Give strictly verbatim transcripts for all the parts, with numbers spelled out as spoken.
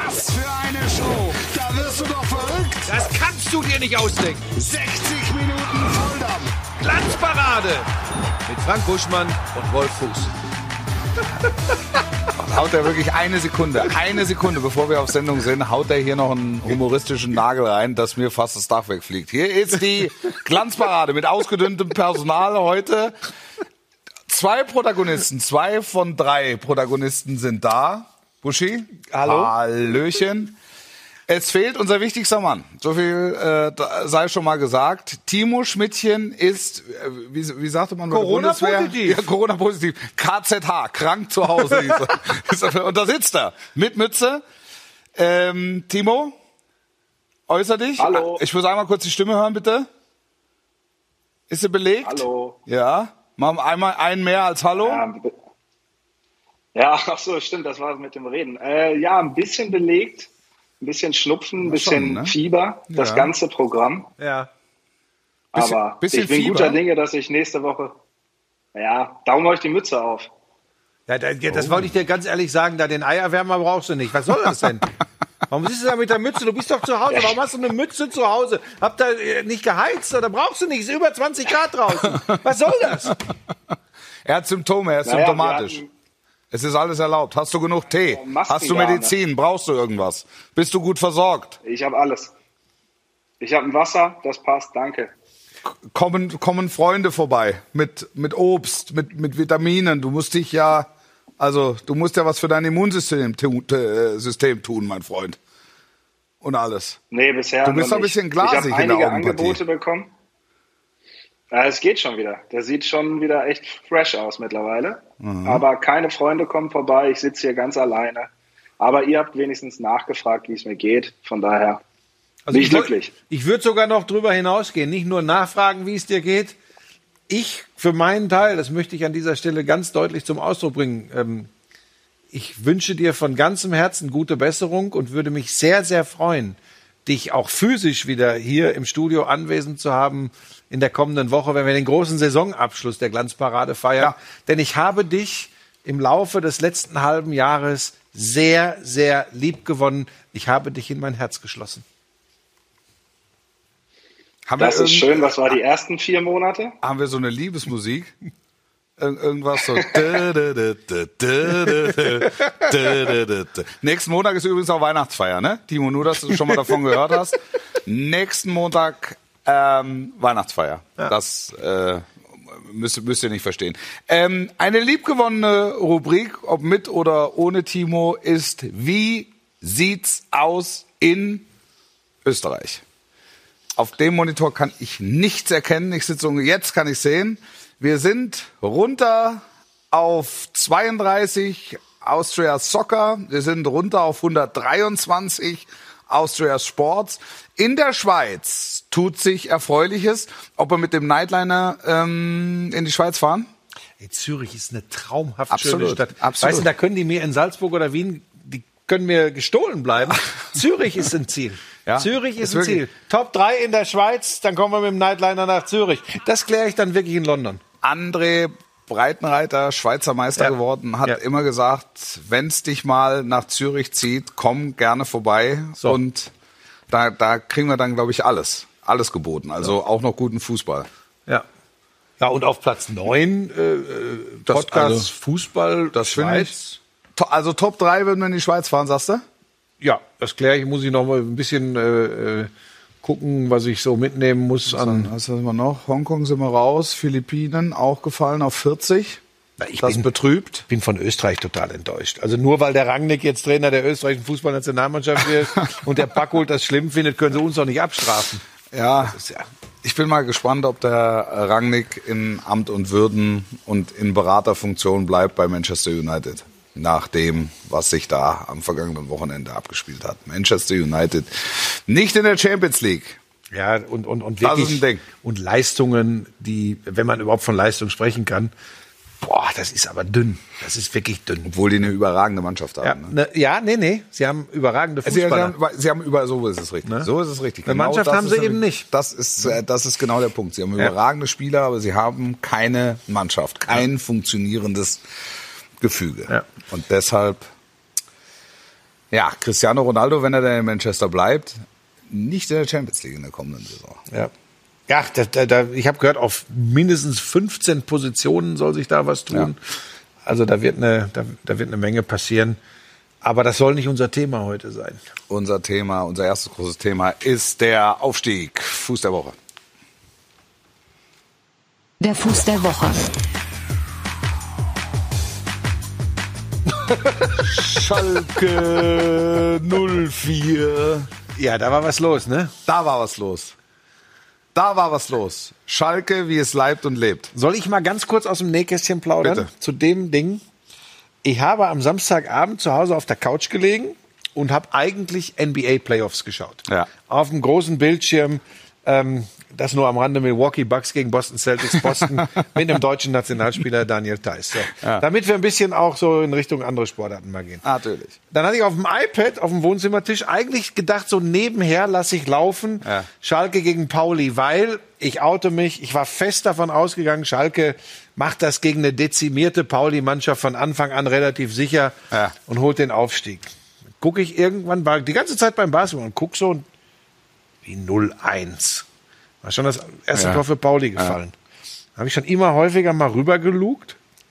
Was für eine Show. Da wirst du doch verrückt. Das kannst du dir nicht ausdenken. sechzig Minuten Volldampf. Glanzparade mit Frank Buschmann und Wolf Fuß. Haut er wirklich eine Sekunde, eine Sekunde, bevor wir auf Sendung sind, haut er hier noch einen humoristischen Nagel rein, dass mir fast das Dach wegfliegt. Hier ist die Glanzparade mit ausgedünntem Personal heute. Zwei Protagonisten, zwei von drei Protagonisten sind da. Buschi, hallo. Hallöchen. Es fehlt unser wichtigster Mann. So viel äh, sei schon mal gesagt. Timo Schmidtchen ist, äh, wie, wie sagte man bei der Bundeswehr? Corona-positiv. Ja, Corona-positiv. K Z H, krank zu Hause. Und da sitzt er mit Mütze. Ähm, Timo, äußer dich. Hallo. Ich muss einmal kurz die Stimme hören, bitte. Ist sie belegt? Hallo. Ja. Machen wir einmal einen mehr als Hallo. Ja, ja, ach so, stimmt, das war mit dem Reden. Äh, ja, ein bisschen belegt. Ein bisschen Schnupfen, ein bisschen schon, ne? Fieber, das Ja. ganze Programm. Ja. Bisschen- Aber bisschen ich bin Fieber? guter Dinge, dass ich nächste Woche, ja, darum euch die Mütze auf. Ja, da, ja, das wollte ich dir ganz ehrlich sagen, da den Eierwärmer brauchst du nicht. Was soll das denn? Warum siehst du da mit der Mütze? Du bist doch zu Hause. Warum hast du eine Mütze zu Hause? Habt ihr äh, nicht geheizt oder brauchst du nicht? Es ist über zwanzig Grad draußen. Was soll das? Er hat Symptome, er ist Naja, symptomatisch. wir hatten- Es ist alles erlaubt. Hast du genug Tee? Masken Hast du gar Medizin? Brauchst du irgendwas? Bist du gut versorgt? Ich habe alles. Ich habe ein Wasser, das passt, danke. Kommen, kommen Freunde vorbei mit, mit Obst, mit, mit Vitaminen. Du musst dich ja, also du musst ja was für dein Immunsystem tu, äh, System tun, mein Freund. Und alles. Nee, bisher Du bist noch ein nicht. bisschen glasig Ich habe in der einige Augenpartie. Angebote bekommen. Ja, es geht schon wieder. Der sieht schon wieder echt fresh aus mittlerweile. Mhm. Aber keine Freunde kommen vorbei. Ich sitze hier ganz alleine. Aber ihr habt wenigstens nachgefragt, wie es mir geht. Von daher bin ich ich, würd- glücklich. ich würde sogar noch drüber hinausgehen. Nicht nur nachfragen, wie es dir geht. Ich, für meinen Teil, das möchte ich an dieser Stelle ganz deutlich zum Ausdruck bringen, ähm, ich wünsche dir von ganzem Herzen gute Besserung und würde mich sehr, sehr freuen, dich auch physisch wieder hier im Studio anwesend zu haben in der kommenden Woche, wenn wir den großen Saisonabschluss der Glanzparade feiern. Ja. Denn ich habe dich im Laufe des letzten halben Jahres sehr, sehr lieb gewonnen. Ich habe dich in mein Herz geschlossen. Haben Das wir ist irgend- schön. Was war die ersten vier Monate? Haben wir so eine Liebesmusik? Ir- Irgendwas so. dä, dä, dä, dä, dä, dä, dä, dä, dä. Nächsten Montag ist übrigens auch Weihnachtsfeier, ne? Timo, nur, dass du schon mal davon gehört hast. Nächsten Montag ähm, Weihnachtsfeier. Das äh, müsst, müsst ihr nicht verstehen. Ähm, eine liebgewonnene Rubrik, ob mit oder ohne Timo, ist: Wie sieht's aus in Österreich? Auf dem Monitor kann ich nichts erkennen. Ich sitze um, jetzt kann ich sehen. Wir sind runter auf zweiunddreißig Austria Soccer. Wir sind runter auf hundertdreiundzwanzig Austria Sports. In der Schweiz tut sich Erfreuliches. Ob wir mit dem Nightliner ähm, in die Schweiz fahren? Hey, Zürich ist eine traumhaft Absolut, schöne Stadt. absolut. Weißt du, da können die mir in Salzburg oder Wien, die können mir gestohlen bleiben. Zürich ist ein Ziel. Ja, Zürich ist, ist ein wirklich- Ziel. Top drei in der Schweiz, dann kommen wir mit dem Nightliner nach Zürich. Das kläre ich dann wirklich in London. André Breitenreiter, Schweizer Meister Ja. geworden, hat Ja. immer gesagt, wenn's dich mal nach Zürich zieht, komm gerne vorbei. So. Und da, da kriegen wir dann, glaube ich, alles. Alles geboten. Also auch noch guten Fußball. Ja. Ja, und auf Platz neun äh, äh, Das- Podcast also, Fußball Das finde Schweiz. ich. To- Also Top drei würden wir in die Schweiz fahren, sagst du? Ja, das kläre ich. Muss ich noch mal ein bisschen äh, äh, gucken, was ich so mitnehmen muss an. Was haben wir noch? Hongkong sind wir raus. Philippinen auch gefallen auf vierzig. Ich Das bin, betrübt. bin von Österreich total enttäuscht. Also nur weil der Rangnick jetzt Trainer der österreichischen Fußballnationalmannschaft wird und der Packold das schlimm findet, können sie uns doch nicht abstrafen. Ja, ist ja- ich bin mal gespannt, ob der Rangnick in Amt und Würden und in Beraterfunktion bleibt bei Manchester United. Nach dem, was sich da am vergangenen Wochenende abgespielt hat. Manchester United nicht in der Champions League. Ja, und, und, und Das wirklich. ist ein Ding. Und Leistungen, die, wenn man überhaupt von Leistung sprechen kann, boah, das ist aber dünn. Das ist wirklich dünn. Obwohl die eine überragende Mannschaft Ja, haben. Ne? ne, ja, nee, nee. Sie haben überragende Sie, sie, Fußballer. haben, sie haben über, so ist es richtig. Ne? So ist es richtig. Eine Mannschaft das haben ist sie nämlich- eben nicht. Das ist, äh, das ist genau der Punkt. Sie haben Ja. überragende Spieler, aber sie haben keine Mannschaft, kein funktionierendes Gefüge. Ja. Und deshalb Ja, Cristiano Ronaldo, wenn er dann in Manchester bleibt, nicht in der Champions League in der kommenden Saison. Ja. Ja, da, da, da, ich habe gehört, auf mindestens fünfzehn Positionen soll sich da was tun. Ja. Also da wird eine, da, da wird eine Menge passieren. Aber das soll nicht unser Thema heute sein. Unser Thema, unser erstes großes Thema ist der Aufstieg. Fuß der Woche. Der Fuß der Woche. Schalke null vier. Ja, da war was los, ne? Da war was los. Da war was los. Schalke, wie es leibt und lebt. Soll ich mal ganz kurz aus dem Nähkästchen plaudern? Bitte. Zu dem Ding. Ich habe am Samstagabend zu Hause auf der Couch gelegen und habe eigentlich N B A-Playoffs geschaut. Ja. Auf dem großen Bildschirm, ähm, das nur am Rande, Milwaukee Bucks gegen Boston Celtics, Boston mit einem deutschen Nationalspieler, Daniel Theiss. So. Ja. Damit wir ein bisschen auch so in Richtung andere Sportarten mal gehen. Natürlich. Dann hatte ich auf dem iPad, auf dem Wohnzimmertisch, eigentlich gedacht, so nebenher lasse ich laufen, Ja. Schalke gegen Pauli, weil, ich oute mich, ich war fest davon ausgegangen, Schalke macht das gegen eine dezimierte Pauli-Mannschaft von Anfang an relativ sicher Ja. und holt den Aufstieg. Gucke ich irgendwann, war die ganze Zeit beim Basketball und guck so, wie null eins. War schon das erste Ja. Tor für Pauli gefallen. Da habe ich schon immer häufiger mal rübergelugt.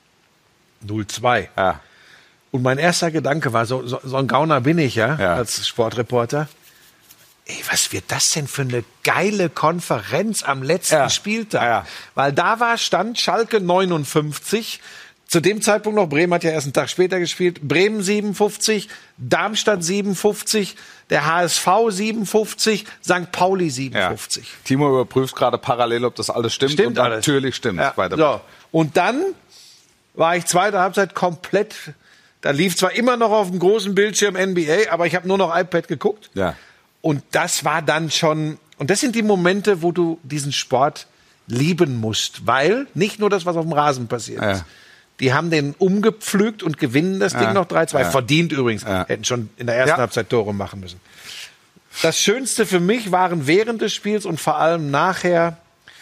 null zwei. Ja. Und mein erster Gedanke war, so, so, so ein Gauner bin ich ja, Ja. als Sportreporter. Ey, was wird das denn für eine geile Konferenz am letzten Ja. Spieltag? Ja, ja. Weil da war Stand Schalke neunundfünfzig. Zu dem Zeitpunkt noch, Bremen hat ja erst einen Tag später gespielt, Bremen siebenundfünfzig, Darmstadt siebenundfünfzig, der H S V siebenundfünfzig, Sankt Pauli siebenundfünfzig. Ja. Timo überprüft gerade parallel, ob das alles stimmt. Stimmt und alles. Natürlich stimmt. Ja. Weiter. So. Und dann war ich zweite Halbzeit komplett, da lief zwar immer noch auf dem großen Bildschirm N B A, aber ich habe nur noch iPad geguckt. Ja. Und das war dann schon, und das sind die Momente, wo du diesen Sport lieben musst, weil nicht nur das, was auf dem Rasen passiert Ja. ist. Die haben den umgepflügt und gewinnen das Ja. Ding noch drei zwei. Ja. Verdient übrigens. Ja. Hätten schon in der ersten Ja. Halbzeit Tore machen müssen. Das Schönste für mich waren während des Spiels und vor allem nachher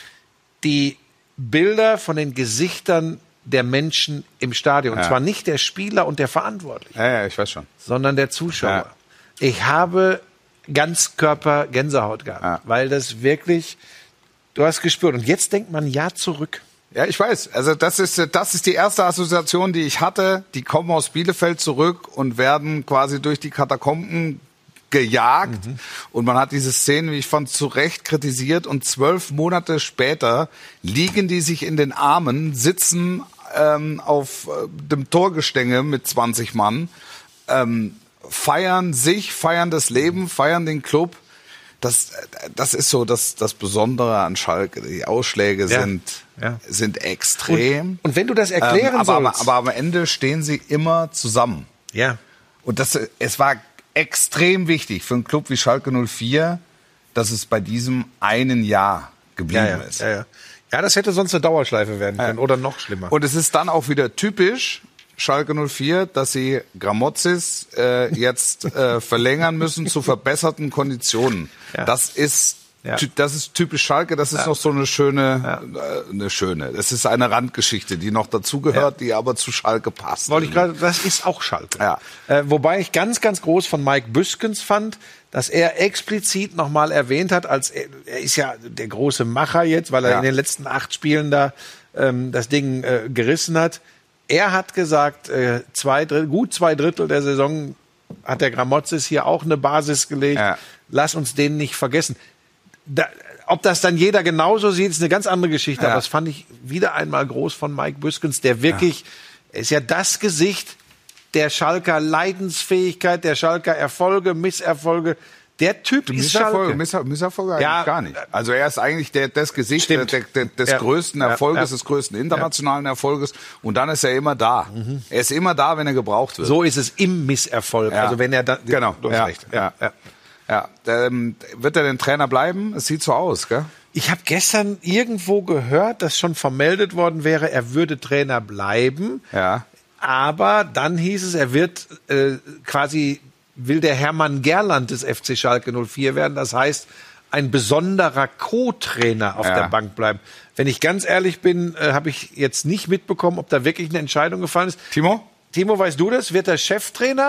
die Bilder von den Gesichtern der Menschen im Stadion. Und Ja. zwar nicht der Spieler und der Verantwortlichen, Ja, ja, ich weiß schon. sondern der Zuschauer. Ja. Ich habe Ganzkörper Gänsehaut gehabt, Ja. weil das wirklich, du hast gespürt. Und jetzt denkt man ja zurück. Ja, ich weiß. Also das ist das ist die erste Assoziation, die ich hatte. Die kommen aus Bielefeld zurück und werden quasi durch die Katakomben gejagt. Mhm. Und man hat diese Szenen, wie ich fand, zu Recht kritisiert. Und zwölf Monate später liegen die sich in den Armen, sitzen ähm, auf äh, dem Torgestänge mit zwanzig Mann, ähm, feiern sich, feiern das Leben, feiern den Club. Das, das ist so das, das Besondere an Schalke. Die Ausschläge Ja. sind, Ja. sind extrem. Und, und wenn du das erklären ähm, aber, sollst. aber, aber am Ende stehen sie immer zusammen. ja. Und das, es war extrem wichtig für einen Club wie Schalke null vier, dass es bei diesem einen Jahr geblieben Ja, ja, ist. ja, ja. ja, das hätte sonst eine Dauerschleife werden können oder noch schlimmer. Und es ist dann auch wieder typisch Schalke null vier, dass sie Gramotzis äh, jetzt äh, verlängern müssen zu verbesserten Konditionen. Ja. Das ist Ja. ty- das ist typisch Schalke. Das ist Ja. noch so eine schöne, Ja. äh, eine schöne. Das ist eine Randgeschichte, die noch dazugehört, die aber zu Schalke passt. Wollte ich gerade, das ist auch Schalke. Ja. Äh, wobei ich ganz, ganz groß von Mike Büskens fand, dass er explizit nochmal erwähnt hat, als er, er ist ja der große Macher jetzt, weil er Ja. in den letzten acht Spielen da ähm, das Ding äh, gerissen hat. Er hat gesagt, äh, zwei Drittel, gut zwei Drittel der Saison hat der Gramotzis hier auch eine Basis gelegt. Ja. Lass uns den nicht vergessen. Da, ob das dann jeder genauso sieht, ist eine ganz andere Geschichte. Ja. Aber das fand ich wieder einmal groß von Mike Büskens, der wirklich, er ist ja das Gesicht der Schalker Leidensfähigkeit, der Schalker Erfolge, Misserfolge. Der Typ ist Schalke. Misserfolge, Misser, Misserfolge eigentlich Ja. gar nicht. Also er ist eigentlich der, das Gesicht der, Stimmt. der, der, des Ja. größten Ja, Erfolges, ja. des größten internationalen Erfolges. Und dann ist er immer da. Er ist immer da, wenn er gebraucht wird. So ist es im Misserfolg. Ja. Also wenn er dann, Genau. du hast Ja. recht. Ja. Ja, ähm, wird er den Trainer bleiben? Es sieht so aus, gell? Ich habe gestern irgendwo gehört, dass schon vermeldet worden wäre, er würde Trainer bleiben. Ja. Aber dann hieß es, er wird äh, quasi, will der Hermann Gerland des F C Schalke null vier werden. Das heißt, ein besonderer Co-Trainer auf Ja. der Bank bleiben. Wenn ich ganz ehrlich bin, äh, habe ich jetzt nicht mitbekommen, ob da wirklich eine Entscheidung gefallen ist. Timo? Timo, weißt du das? Wird er Cheftrainer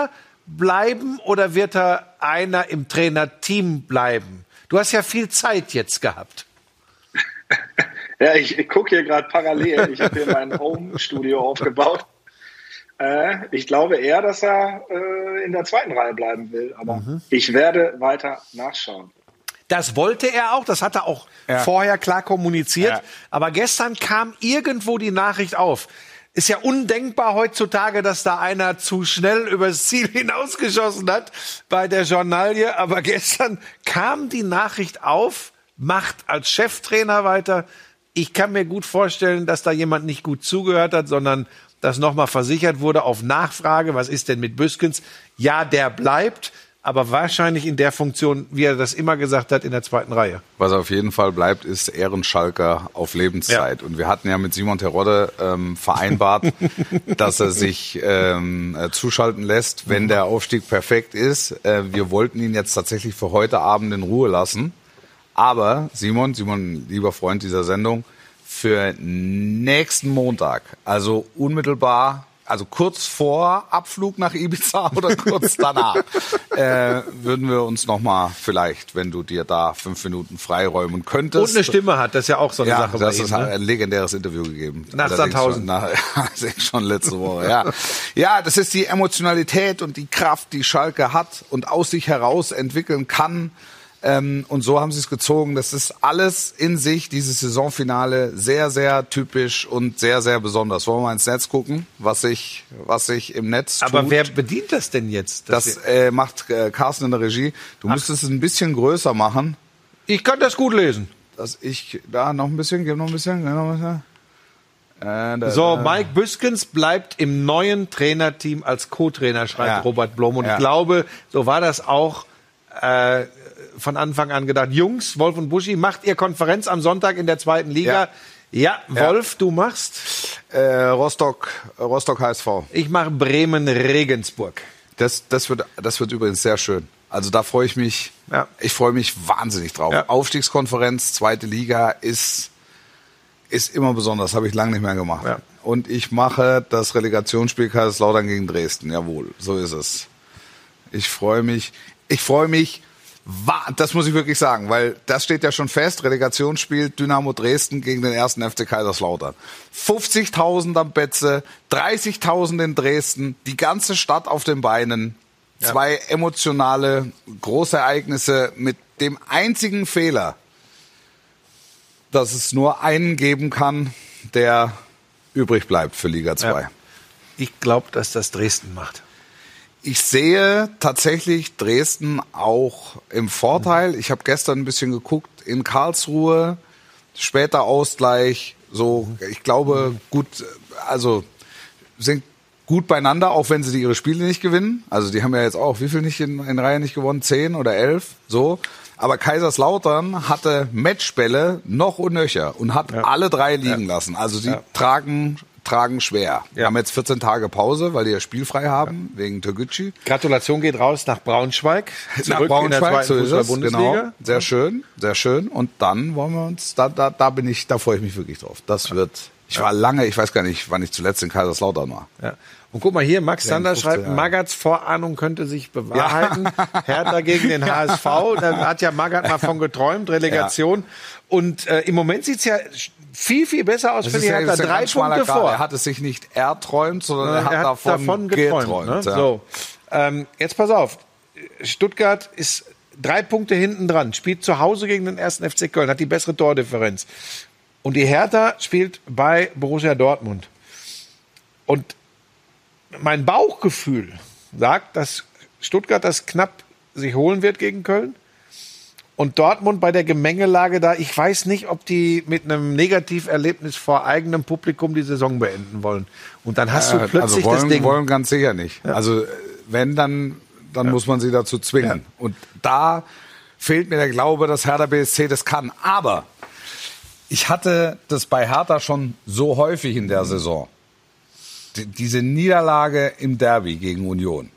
bleiben oder wird er einer im Trainerteam bleiben? Du hast ja viel Zeit jetzt gehabt. Ja, ich, ich gucke hier gerade parallel. Ich habe hier mein Home-Studio aufgebaut. Äh, ich glaube eher, dass er äh, in der zweiten Reihe bleiben will. Aber mhm. ich werde weiter nachschauen. Das wollte er auch, das hat er auch ja. vorher klar kommuniziert. Ja. Aber gestern kam irgendwo die Nachricht auf. Ist ja undenkbar heutzutage, dass da einer zu schnell übers Ziel hinausgeschossen hat bei der Journalie. Aber gestern kam die Nachricht auf, macht als Cheftrainer weiter. Ich kann mir gut vorstellen, dass da jemand nicht gut zugehört hat, sondern dass nochmal versichert wurde auf Nachfrage, was ist denn mit Büskens? Ja, der bleibt. Aber wahrscheinlich in der Funktion, wie er das immer gesagt hat, in der zweiten Reihe. Was auf jeden Fall bleibt, ist Ehrenschalker auf Lebenszeit. Ja. Und wir hatten ja mit Simon Terodde ähm, vereinbart, dass er sich ähm, äh, zuschalten lässt, wenn der Aufstieg perfekt ist. Äh, wir wollten ihn jetzt tatsächlich für heute Abend in Ruhe lassen. Aber Simon, Simon, lieber Freund dieser Sendung, für nächsten Montag, also unmittelbar, also kurz vor Abflug nach Ibiza oder kurz danach, äh, würden wir uns nochmal vielleicht, wenn du dir da fünf Minuten freiräumen könntest. Und eine Stimme hat, das ist ja auch so eine ja, Sache. Das ist ein legendäres Interview gegeben. Nach Sandhausen. Nach, schon letzte Woche, ja. Ja, das ist die Emotionalität und die Kraft, die Schalke hat und aus sich heraus entwickeln kann. Ähm, und so haben sie es gezogen. Das ist alles in sich, dieses Saisonfinale, sehr, sehr typisch und sehr, sehr besonders. Wollen wir mal ins Netz gucken, was sich, was sich im Netz tut? Aber wer bedient das denn jetzt? Das äh, macht äh, Carsten in der Regie. Du Ach. müsstest es ein bisschen größer machen. Ich kann das gut lesen. Dass ich da noch ein bisschen, gib noch ein bisschen, gib noch ein bisschen. Äh, da, so, da. Mike Büskens bleibt im neuen Trainerteam als Co-Trainer, schreibt ja. Robert Blom. Und ja. ich glaube, so war das auch äh, von Anfang an gedacht. Jungs, Wolf und Buschi, macht ihr Konferenz am Sonntag in der zweiten Liga? Ja, ja Wolf, ja. du machst? Äh, Rostock, Rostock H S V. Ich mache Bremen-Regensburg. Das, das wird, das wird übrigens sehr schön. Also da freue ich mich, ja. ich freue mich wahnsinnig drauf. Ja. Aufstiegskonferenz, zweite Liga ist, ist immer besonders, habe ich lange nicht mehr gemacht. Ja. Und ich mache das Relegationsspiel Kaiserslautern gegen Dresden. Jawohl, so ist es. Ich freue mich, ich freue mich, das muss ich wirklich sagen, weil das steht ja schon fest, Relegationsspiel Dynamo Dresden gegen den ersten F C Kaiserslautern. fünfzigtausend am Betze, dreißigtausend in Dresden, die ganze Stadt auf den Beinen. Ja. Zwei emotionale Großereignisse mit dem einzigen Fehler, dass es nur einen geben kann, der übrig bleibt für Liga zwei. Ja. Ich glaube, dass das Dresden macht. Ich sehe tatsächlich Dresden auch im Vorteil. Ich habe gestern ein bisschen geguckt in Karlsruhe, später Ausgleich. So, ich glaube, gut, also sind gut beieinander, auch wenn sie ihre Spiele nicht gewinnen. Also die haben ja jetzt auch, wie viel nicht in, in Reihe nicht gewonnen? Zehn oder elf, so. Aber Kaiserslautern hatte Matchbälle noch und nöcher und hat ja. alle drei liegen ja. lassen. Also sie ja. tragen tragen schwer. Wir ja. haben jetzt vierzehn Tage Pause, weil die ja spielfrei haben, ja. wegen Türkgücü. Gratulation geht raus nach Braunschweig. Nach Braunschweig, so ist es, genau. Sehr schön, sehr schön. Und dann wollen wir uns, da, da, da bin ich, da freue ich mich wirklich drauf. Das wird, ich war lange, ich weiß gar nicht, wann ich zuletzt in Kaiserslautern war. Ja. Und guck mal hier, Max Sander schreibt, Jahre. Magats Vorahnung könnte sich bewahrheiten. Ja. Hertha gegen den H S V, da hat ja Magath mal von geträumt, Relegation. Ja. Und äh, im Moment sieht's ja viel, viel besser aus für die Hertha. Ja, drei Punkte vor. Er hat es sich nicht erträumt, sondern er hat, er hat davon, davon geträumt. geträumt ne? ja. So, ähm, jetzt pass auf. Stuttgart ist drei Punkte hinten dran, spielt zu Hause gegen den ersten F C Köln, hat die bessere Tordifferenz. Und die Hertha spielt bei Borussia Dortmund. Und mein Bauchgefühl sagt, dass Stuttgart das knapp sich holen wird gegen Köln. Und Dortmund bei der Gemengelage da, ich weiß nicht, ob die mit einem Negativerlebnis vor eigenem Publikum die Saison beenden wollen. Und dann hast du plötzlich also wollen, das Ding. wollen ganz sicher nicht. Ja. Also wenn, dann, dann ja. muss man sie dazu zwingen. Ja. Und da fehlt mir der Glaube, dass Hertha B S C das kann. Aber ich hatte das bei Hertha schon so häufig in der Saison. Die, diese Niederlage im Derby gegen Union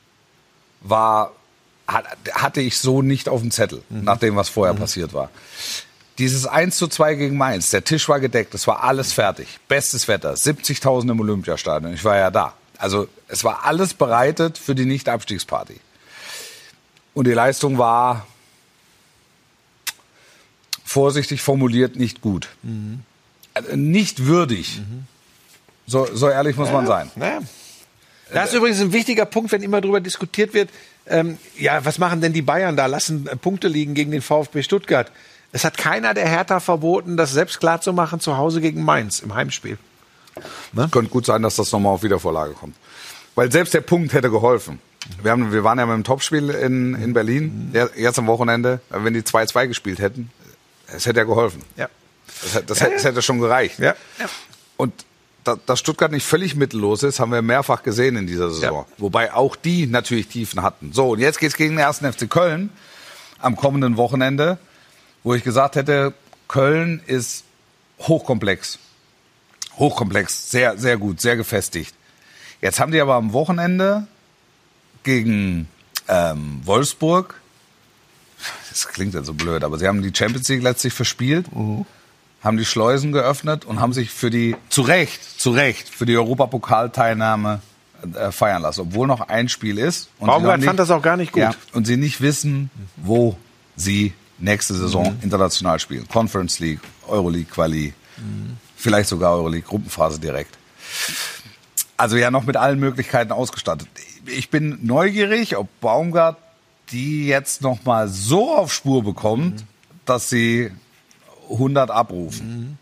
war... hatte ich so nicht auf dem Zettel, mhm. nach dem, was vorher mhm. passiert war. Dieses eins zu zwei gegen Mainz, der Tisch war gedeckt, es war alles fertig. Bestes Wetter, siebzigtausend im Olympiastadion, ich war ja da. Also es war alles bereitet für die Nicht-Abstiegsparty. Und die Leistung war, vorsichtig formuliert, nicht gut. Mhm. Also nicht würdig. Mhm. So, so ehrlich muss ja, man sein. Ja. Das ist übrigens ein wichtiger Punkt, wenn immer darüber diskutiert wird, ähm, ja, was machen denn die Bayern da? Lassen äh, Punkte liegen gegen den VfB Stuttgart. Es hat keiner der Hertha verboten, das selbst klar zu machen zu Hause gegen Mainz im Heimspiel. Ne? Könnte gut sein, dass das nochmal auf Wiedervorlage kommt. Weil selbst der Punkt hätte geholfen. Wir, haben, wir waren ja mit dem Topspiel in, in Berlin, mhm. jetzt am Wochenende. Wenn die zwei zwei gespielt hätten, es hätte ja geholfen. Ja. Das, das, ja, das hätte schon gereicht. Ja. Ja. Und da, dass Stuttgart nicht völlig mittellos ist, haben wir mehrfach gesehen in dieser Saison. Ja. Wobei auch die natürlich Tiefen hatten. So, und jetzt geht's gegen den ersten F C Köln am kommenden Wochenende, wo ich gesagt hätte, Köln ist hochkomplex. Hochkomplex, sehr, sehr gut, sehr gefestigt. Jetzt haben die aber am Wochenende gegen ähm, Wolfsburg, das klingt ja so blöd, aber sie haben die Champions League letztlich verspielt, uh-huh. haben die Schleusen geöffnet und haben sich für die, zu Recht, zu Recht, für die Europapokalteilnahme äh, feiern lassen, obwohl noch ein Spiel ist. Und Baumgart fand das auch gar nicht gut. Ja, und sie nicht wissen, wo sie nächste Saison mhm. international spielen. Conference League, Euroleague Quali, mhm. vielleicht sogar Euroleague Gruppenphase direkt. Also ja, noch mit allen Möglichkeiten ausgestattet. Ich bin neugierig, ob Baumgart die jetzt noch mal so auf Spur bekommt, mhm. dass sie hundert abrufen. Mhm.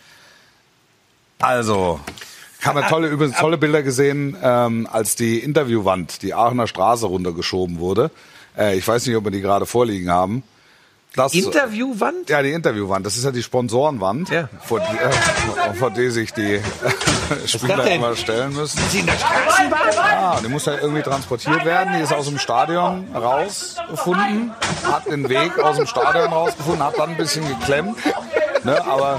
Also, ich habe tolle, übrigens tolle Bilder gesehen, ähm, als die Interviewwand, die Aachener Straße runtergeschoben wurde. Äh, ich weiß nicht, ob wir die gerade vorliegen haben. Das, Interviewwand? Ja, die Interviewwand. Das ist ja die Sponsorenwand, ja. vor, die, äh, vor die sich die Spieler immer stellen müssen. Ist sie in der Straßenbahn? Ja, die muss ja irgendwie transportiert werden. Die ist aus dem Stadion rausgefunden, hat den Weg aus dem Stadion rausgefunden, hat dann ein bisschen geklemmt. Ne, aber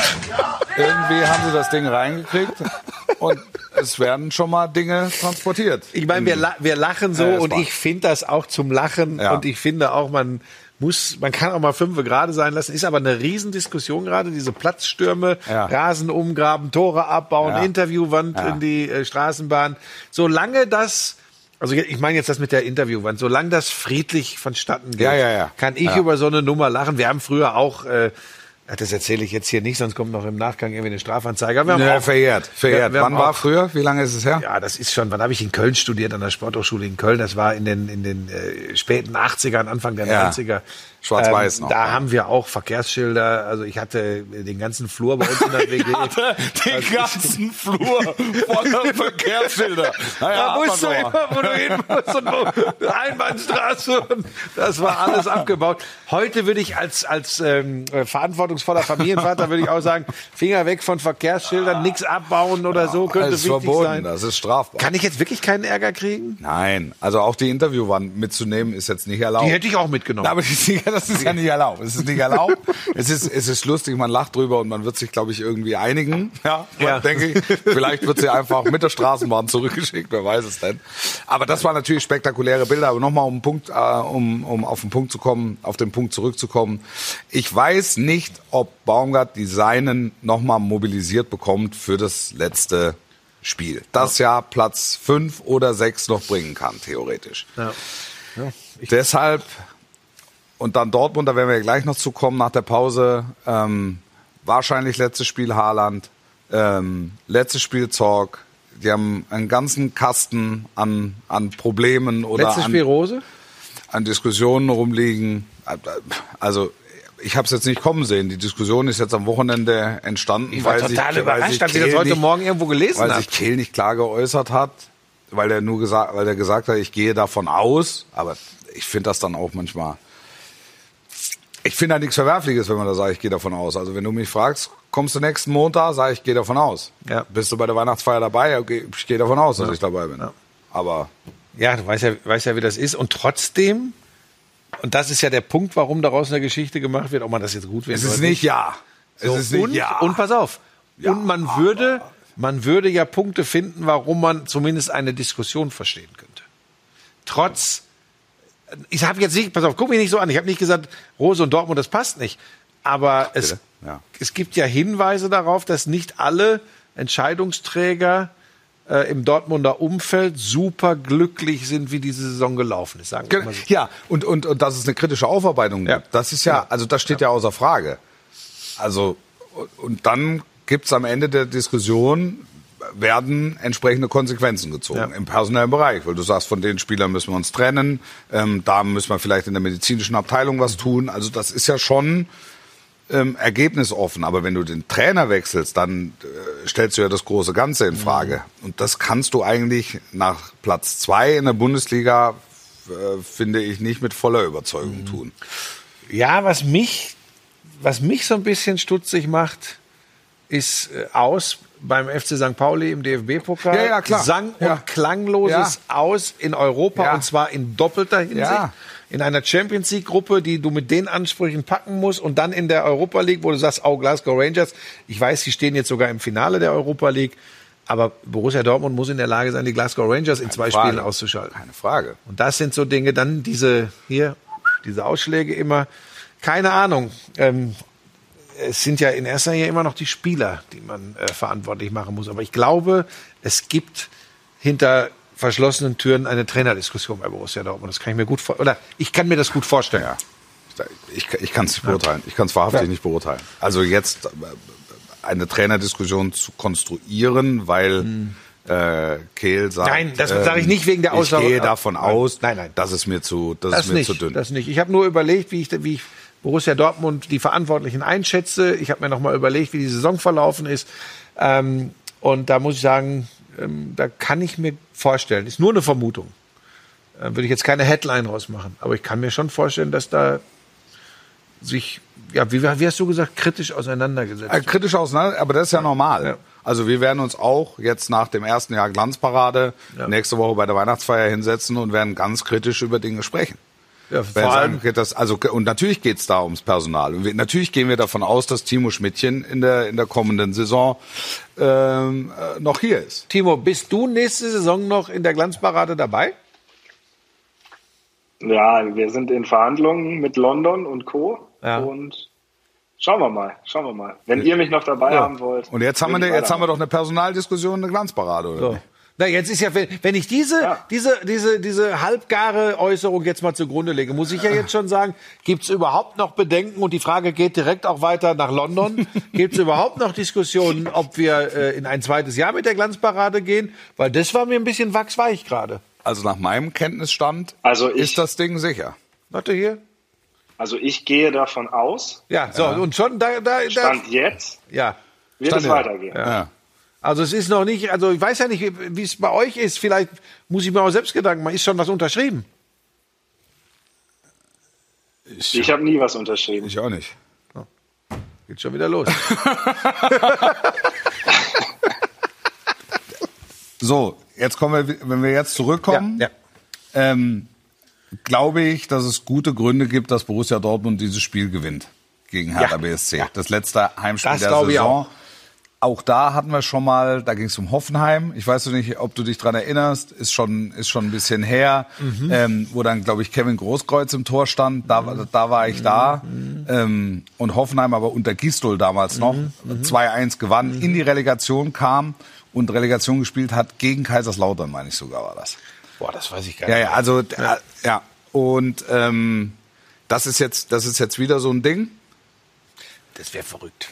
irgendwie haben sie das Ding reingekriegt und es werden schon mal Dinge transportiert. Ich meine, wir, la- wir lachen so ja, und ich finde das auch zum Lachen ja. und ich finde auch, man muss, man kann auch mal fünf gerade sein lassen, ist aber eine Riesendiskussion gerade, diese Platzstürme, ja. Rasen umgraben, Tore abbauen, ja. Interviewwand ja. in die äh, Straßenbahn. Solange das, also ich meine jetzt das mit der Interviewwand, solange das friedlich vonstatten geht, ja, ja, ja. kann ich ja. über so eine Nummer lachen. Wir haben früher auch, äh, das erzähle ich jetzt hier nicht, sonst kommt noch im Nachgang irgendwie eine Strafanzeige. Wir haben ja, auch, verjährt, verjährt. Wir, wir wann war früher? Wie lange ist es her? Ja, das ist schon, wann habe ich in Köln studiert, an der Sporthochschule in Köln. Das war in den, in den äh, späten achtzigern, Anfang der ja. neunziger. Schwarz-Weiß ähm, noch. Da ja. haben wir auch Verkehrsschilder. Also ich hatte den ganzen Flur bei uns in der W G. den also ganzen Flur voller Verkehrsschilder. Naja, da musst du immer, wo du hin musst und wo, Einbahnstraße. Und das war alles abgebaut. Heute würde ich als, als ähm, verantwortungsvoller Familienvater würde ich auch sagen, Finger weg von Verkehrsschildern, nichts abbauen oder ja, so, könnte das ist wichtig verboten, sein. Das ist strafbar. Kann ich jetzt wirklich keinen Ärger kriegen? Nein, also auch die Interviewwand mitzunehmen ist jetzt nicht erlaubt. Die hätte ich auch mitgenommen. Aber die ist nicht, das ist ja nicht erlaubt. Es ist nicht erlaubt. Es ist, es ist lustig, man lacht drüber und man wird sich, glaube ich, irgendwie einigen. Ja, ja. denke ich. Vielleicht wird sie einfach mit der Straßenbahn zurückgeschickt, wer weiß es denn. Aber das waren natürlich spektakuläre Bilder. Aber nochmal, um, einen Punkt, äh, um, um auf den Punkt zu kommen, auf den Punkt zurückzukommen. Ich weiß nicht, ob Baumgart die Seinen nochmal mobilisiert bekommt für das letzte Spiel. Das ja Platz fünf oder sechs noch bringen kann, theoretisch. Ja. Ja, Deshalb, und dann Dortmund, da werden wir gleich noch zukommen nach der Pause, ähm, wahrscheinlich letztes Spiel Haaland, ähm, letztes Spiel Zorg. Die haben einen ganzen Kasten an, an Problemen oder letztes Spiel Rose? An Diskussionen rumliegen. Also ich habe es jetzt nicht kommen sehen. Die Diskussion ist jetzt am Wochenende entstanden. Ich war weil total sich, überrascht, als ich das heute nicht, Morgen irgendwo gelesen habe. Weil sich Kehl nicht klar geäußert hat, weil er nur gesagt, weil er gesagt hat, ich gehe davon aus. Aber ich finde das dann auch manchmal. Ich finde da nichts Verwerfliches, wenn man da sagt, ich gehe davon aus. Also wenn du mich fragst, kommst du nächsten Montag, sage ich, ich gehe davon aus. Ja. Bist du bei der Weihnachtsfeier dabei? Okay, ich gehe davon aus, dass ja. ich dabei bin. Ja. Aber ja, du weißt ja, weißt ja, wie das ist. Und trotzdem. Und das ist ja der Punkt, warum daraus eine Geschichte gemacht wird, ob man das jetzt gut findet. Es ist nicht ja. So, es ist nicht und, ja. Und pass auf. Ja, und man würde, man würde ja Punkte finden, warum man zumindest eine Diskussion verstehen könnte. Trotz, ich habe jetzt nicht, pass auf, guck mich nicht so an. Ich habe nicht gesagt, Rose und Dortmund, das passt nicht. Aber es, ja. es gibt ja Hinweise darauf, dass nicht alle Entscheidungsträger äh, im Dortmunder Umfeld super glücklich sind, wie diese Saison gelaufen ist. Sagen wir mal so. Ja, und, und, und dass es eine kritische Aufarbeitung gibt, Ja. das ist ja, also das steht ja, ja außer Frage. Also, und dann gibt's am Ende der Diskussion, werden entsprechende Konsequenzen gezogen Ja. im personellen Bereich, weil du sagst, von den Spielern müssen wir uns trennen, ähm, da müssen wir vielleicht in der medizinischen Abteilung was tun. Also das ist ja schon ähm, ergebnisoffen. Aber wenn du den Trainer wechselst, dann äh, stellst du ja das große Ganze in Frage. Mhm. Und das kannst du eigentlich nach Platz zwei in der Bundesliga, äh, finde ich, nicht mit voller Überzeugung mhm. tun. Ja, was mich, was mich so ein bisschen stutzig macht, ist äh, aus beim F C Sankt Pauli im D F B-Pokal. Ja, ja, klar. Sang- und Ja. klangloses Ja. Aus in Europa Ja. und zwar in doppelter Hinsicht. Ja. In einer Champions League-Gruppe, die du mit den Ansprüchen packen musst und dann in der Europa League, wo du sagst, oh, Glasgow Rangers, ich weiß, sie stehen jetzt sogar im Finale der Europa League, aber Borussia Dortmund muss in der Lage sein, die Glasgow Rangers in zwei Frage. Spielen auszuschalten. Keine Frage. Und das sind so Dinge, dann diese hier, diese Ausschläge immer, keine Ahnung. Ähm, es sind ja in erster Linie immer noch die Spieler, die man äh, verantwortlich machen muss. Aber ich glaube, es gibt hinter verschlossenen Türen eine Trainerdiskussion bei Borussia Dortmund. Das kann ich mir gut vor- oder ich kann mir das gut vorstellen. Ja. Ich, ich kann es nicht beurteilen. Ich kann es wahrhaftig Ja. nicht beurteilen. Also jetzt äh, eine Trainerdiskussion zu konstruieren, weil hm. äh, Kehl sagt, Nein, das sage ich nicht wegen der Aussage. Ich gehe davon Nein. aus, Nein, nein. dass es mir zu, das, Das ist mir nicht, zu dünn. das nicht. Ich habe nur überlegt, wie ich, wie ich Borussia Dortmund die Verantwortlichen einschätze. Ich habe mir noch mal überlegt, wie die Saison verlaufen ist. Ähm, und da muss ich sagen, ähm, da kann ich mir vorstellen, ist nur eine Vermutung. Äh, würde ich jetzt keine Headline rausmachen. Aber ich kann mir schon vorstellen, dass da sich, ja, wie, wie hast du gesagt, kritisch auseinandergesetzt Äh, kritisch auseinander, aber das ist ja normal. Ja. Also wir werden uns auch jetzt nach dem ersten Jahr Glanzparade Ja. nächste Woche bei der Weihnachtsfeier hinsetzen und werden ganz kritisch über Dinge sprechen. Ja, Wenn vor sagen, allem, okay, das, also, und natürlich geht's da ums Personal. Und wir, natürlich gehen wir davon aus, dass Timo Schmidtchen in der, in der kommenden Saison ähm, äh, noch hier ist. Timo, bist du nächste Saison noch in der Glanzparade dabei? Ja, wir sind in Verhandlungen mit London und Co. Ja. Und schauen wir mal, schauen wir mal. Wenn ihr mich noch dabei Ja. haben wollt. Und jetzt haben wir, will ne, ich jetzt haben wir weitermachen. doch eine Personaldiskussion, eine Glanzparade, oder So. nicht? Na, jetzt ist ja, wenn, wenn ich diese, Ja. diese, diese, diese halbgare Äußerung jetzt mal zugrunde lege, muss ich ja jetzt schon sagen, gibt's überhaupt noch Bedenken? Und die Frage geht direkt auch weiter nach London. Gibt's überhaupt noch Diskussionen, ob wir äh, in ein zweites Jahr mit der Glanzparade gehen? Weil das war mir ein bisschen wachsweich gerade. Also nach meinem Kenntnisstand Also ich- ist das Ding sicher. Warte hier. Also ich gehe davon aus, Ja, so, und schon da, da, da Stand jetzt ja. wird Stand es ja. weitergehen. Ja. Also es ist noch nicht, also ich weiß ja nicht, wie wie es bei euch ist. Vielleicht muss ich mir auch selbst Gedanken machen. Ist schon was unterschrieben? Ich, Ich habe nie was unterschrieben. ich auch nicht. Geht schon wieder los. So, jetzt kommen wir, wenn wir jetzt zurückkommen, ja. ähm, glaube ich, dass es gute Gründe gibt, dass Borussia Dortmund dieses Spiel gewinnt gegen Hertha Ja. B S C. Ja. Das letzte Heimspiel Das der glaube ich Saison. auch. Auch da hatten wir schon mal, da ging es um Hoffenheim. Ich weiß nicht, ob du dich dran erinnerst, ist schon, ist schon ein bisschen her, Mhm. ähm, wo dann, glaube ich, Kevin Großkreuz im Tor stand. Da, Mhm. da war ich da. Ähm, und Hoffenheim aber unter Gistol damals noch Mhm. zwei eins gewann, in die Relegation kam und Relegation gespielt hat gegen Kaiserslautern, meine ich sogar, war das. Boah, das weiß ich gar Ja, nicht. ja, also, ja. ja. Und ähm, das ist jetzt, das ist jetzt wieder so ein Ding. Das wäre verrückt.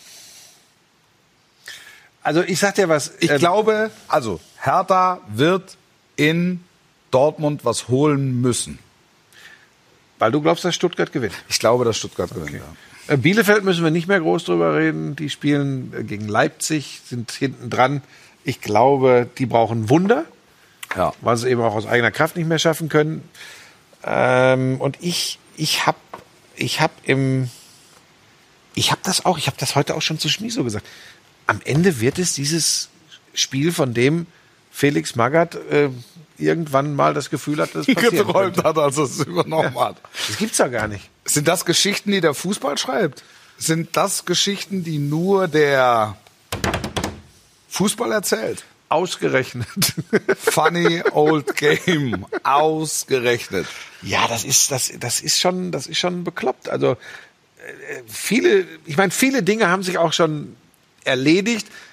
Also ich sag dir was. Ich ähm, glaube, also Hertha wird in Dortmund was holen müssen. weil du glaubst, dass Stuttgart gewinnt. Ich glaube, dass Stuttgart gewinnt. Ja. Äh, Bielefeld müssen wir nicht mehr groß drüber reden. Die spielen äh, gegen Leipzig, sind hinten dran. Ich glaube, die brauchen Wunder, Ja. weil sie eben auch aus eigener Kraft nicht mehr schaffen können. Ähm, und ich, ich habe, ich habe im, ich habe das auch, ich habe das heute auch schon zu Schmieso gesagt. Am Ende wird es dieses Spiel, von dem Felix Magath äh, irgendwann mal das Gefühl hat, dass es passieren geträumt könnte. hat, als er es übernommen hat. Das gibt's ja gar nicht. Sind das Geschichten, die der Fußball schreibt? Sind das Geschichten, die nur der Fußball erzählt? Ausgerechnet. Funny old game. Ausgerechnet. Ja, das ist, das, das ist schon, das ist schon bekloppt. Also äh, viele, ich meine, viele Dinge haben sich auch schon erledigt.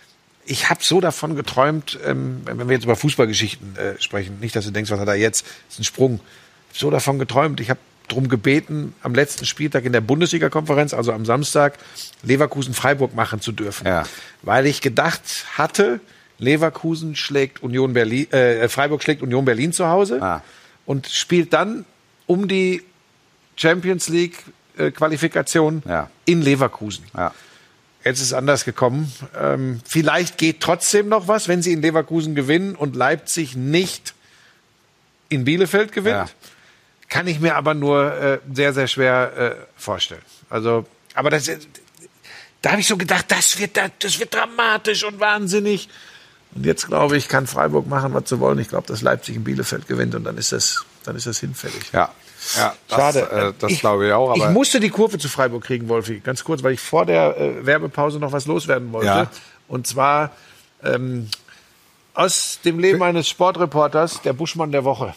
ich habe so davon geträumt, ähm, wenn wir jetzt über Fußballgeschichten äh, sprechen, nicht, dass du denkst, was hat er jetzt, das ist ein Sprung. Ich habe so davon geträumt, ich habe darum gebeten, am letzten Spieltag in der Bundesliga-Konferenz, also am Samstag, Leverkusen-Freiburg machen zu dürfen. Ja. Weil ich gedacht hatte, Leverkusen schlägt Union Berlin, äh, Freiburg schlägt Union Berlin zu Hause Ah. und spielt dann um die Champions League-Qualifikation Ja. in Leverkusen. Ja. Jetzt ist es anders gekommen. Ähm, vielleicht geht trotzdem noch was, wenn sie in Leverkusen gewinnen und Leipzig nicht in Bielefeld gewinnt. Ja. Kann ich mir aber nur äh, sehr, sehr schwer äh, vorstellen. Also, aber das, da habe ich so gedacht, das wird, das wird dramatisch und wahnsinnig. Und jetzt glaube ich, kann Freiburg machen, was sie wollen. Ich glaube, dass Leipzig in Bielefeld gewinnt und dann ist das, dann ist das hinfällig. Ja. Ja, das, Schade. Äh, das Ich- glaube ich auch. Aber Ich musste die Kurve zu Freiburg kriegen, Wolfi, ganz kurz, weil ich vor der äh, Werbepause noch was loswerden wollte. Ja. Und zwar ähm, aus dem Leben eines Sportreporters, der Buschmann der Woche.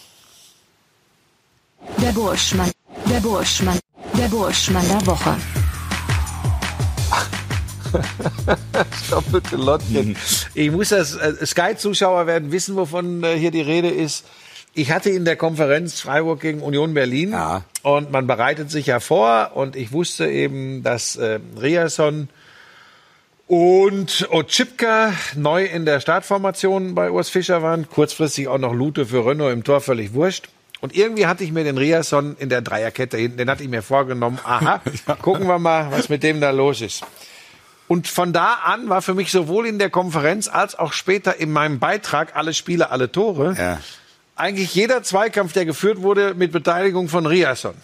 Der Burschmann, der Burschmann, der Burschmann der Woche. Doppelte Lottchen. Ich muss das, äh, Sky-Zuschauer werden wissen, wovon äh, hier die Rede ist. Ich hatte in der Konferenz Freiburg gegen Union Berlin Ja. und man bereitet sich ja vor und ich wusste eben, dass äh, Riasson und Otschipka neu in der Startformation bei Urs Fischer waren. Kurzfristig auch noch Lute für Renault im Tor, völlig wurscht. Und irgendwie hatte ich mir den Riasson in der Dreierkette hinten, den hatte ich mir vorgenommen. Aha, gucken wir mal, was mit dem da los ist. Und von da an war für mich sowohl in der Konferenz als auch später in meinem Beitrag alle Spiele, alle Tore, Ja. eigentlich jeder Zweikampf, der geführt wurde, mit Beteiligung von Riasson.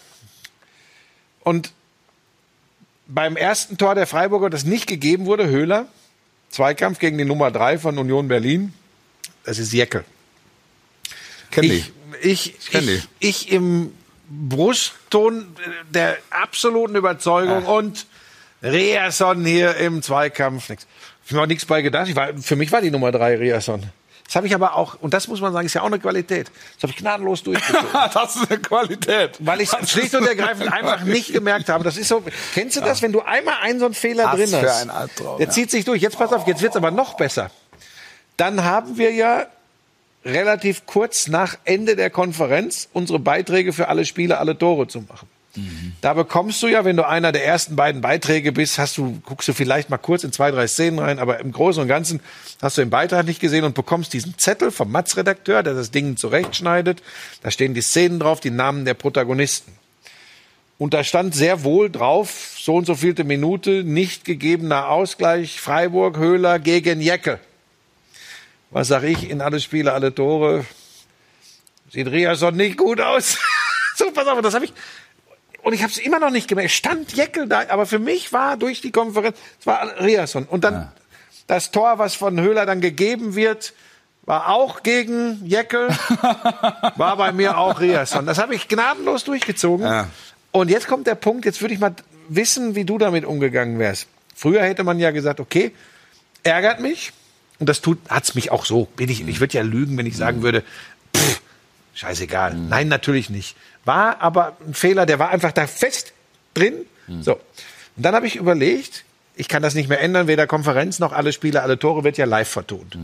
Und beim ersten Tor der Freiburger, das nicht gegeben wurde, Höhler, Zweikampf gegen die Nummer drei von Union Berlin, das ist Jeckel. kenn Ich, ich. ich, kenn ich, ich im Brustton der absoluten Überzeugung und Riasson hier im Zweikampf. Nix. Ich habe mir auch nichts bei gedacht. Ich war, für mich war die Nummer drei Riasson. Das habe ich aber auch, und das muss man sagen, ist ja auch eine Qualität. Das habe ich gnadenlos durchgezogen. Das ist eine Qualität. Weil ich es schlicht und ergreifend einfach nicht gemerkt habe. Das ist so, kennst du das, wenn du einmal einen so einen Fehler Was drin für hast? ein Albtraum, Der ja. zieht sich durch. Jetzt pass auf, jetzt wird's aber noch besser. Dann haben wir ja relativ kurz nach Ende der Konferenz unsere Beiträge für alle Spiele, alle Tore zu machen. Mhm. Da bekommst du ja, wenn du einer der ersten beiden Beiträge bist, hast du, guckst du vielleicht mal kurz in zwei, drei Szenen rein, aber im Großen und Ganzen hast du den Beitrag nicht gesehen und bekommst diesen Zettel vom Matz-Redakteur, der das Ding zurechtschneidet. Da stehen die Szenen drauf, die Namen der Protagonisten. Und da stand sehr wohl drauf, so und so vielte Minute, nicht gegebener Ausgleich, Freiburg, Höhler gegen Jeckel. Was sag ich, in alle Spiele, alle Tore, sieht Riasson nicht gut aus. So, pass auf, das habe ich, und ich habe es immer noch nicht gemerkt. Stand Jeckel da, aber für mich war durch die Konferenz, es war Riasson. Und dann Ja. das Tor, was von Höhler dann gegeben wird, war auch gegen Jeckel, war bei mir auch Riasson. Das habe ich gnadenlos durchgezogen. Ja. Und jetzt kommt der Punkt, jetzt würde ich mal wissen, wie du damit umgegangen wärst. Früher hätte man ja gesagt, okay, ärgert mich. Und das tut, hat's mich auch so. Bin ich, ich würde ja lügen, wenn ich sagen würde, pff, scheißegal. Nein, natürlich nicht. War aber ein Fehler, der war einfach da fest drin. So. Und dann habe ich überlegt, ich kann das nicht mehr ändern, weder Konferenz noch alle Spiele, alle Tore wird ja live vertont.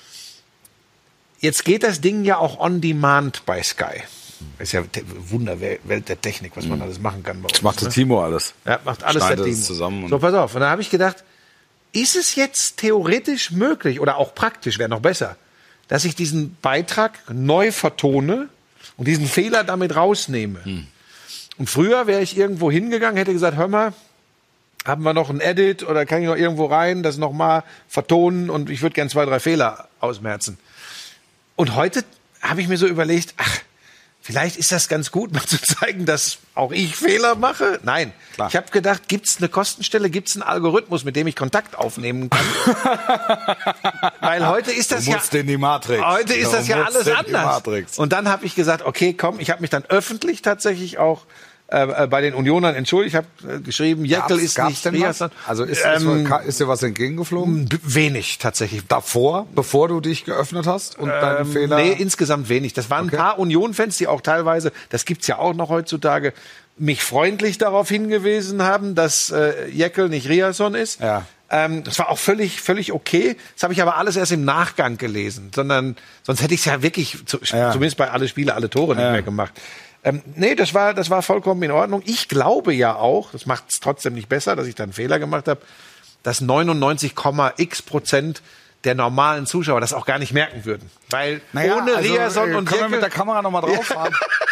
Jetzt geht das Ding ja auch on demand bei Sky. Das ist ja te- Wunderwelt der Technik, was man alles machen kann bei uns. Das macht der ne? Timo alles. Ja, macht alles Schneidet der es Timo. zusammen und- So, pass auf. Und da habe ich gedacht, ist es jetzt theoretisch möglich oder auch praktisch, wäre noch besser, dass ich diesen Beitrag neu vertone und diesen Fehler damit rausnehme. Und früher wäre ich irgendwo hingegangen, hätte gesagt, hör mal, haben wir noch ein Edit oder kann ich noch irgendwo rein, das nochmal vertonen und ich würde gern zwei, drei Fehler ausmerzen. Und heute habe ich mir so überlegt, ach, vielleicht ist das ganz gut, mal zu zeigen, dass auch ich Fehler mache. Nein, Klar. ich habe gedacht, gibt es eine Kostenstelle, gibt es einen Algorithmus, mit dem ich Kontakt aufnehmen kann? Weil heute ist das Du ja musst in die Matrix. heute ist Du das ja musst alles in die anders. Matrix. Und dann habe ich gesagt, okay, komm, ich habe mich dann öffentlich tatsächlich auch äh, äh, bei den Unionern entschuldigt. Ich habe äh, geschrieben, Jeckel Gab's- ist gab's nicht denn was? Riasson. Also ist, Ähm, ist, ist dir was entgegengeflogen? b- wenig tatsächlich. Davor, bevor du dich geöffnet hast und deinen Ähm, Fehler? Nee, insgesamt wenig. Das waren Okay. ein paar Union-Fans, die auch teilweise, das gibt's ja auch noch heutzutage, mich freundlich darauf hingewiesen haben, dass äh, Jeckel nicht Riasson ist. Ja. Ähm, das war auch völlig, völlig okay. Das habe ich aber alles erst im Nachgang gelesen, sondern sonst hätte ich es ja wirklich, zu, Ja. zumindest bei alle Spiele, alle Tore nicht Ja. mehr gemacht. Ähm, nee, das war, das war vollkommen in Ordnung. Ich glaube ja auch, das macht es trotzdem nicht besser, dass ich da einen Fehler gemacht habe, dass neunundneunzig Komma x Prozent der normalen Zuschauer das auch gar nicht merken würden. Weil ohne also, Riason äh, und können wir mit der Jekyll, Kamera nochmal drauf fahren?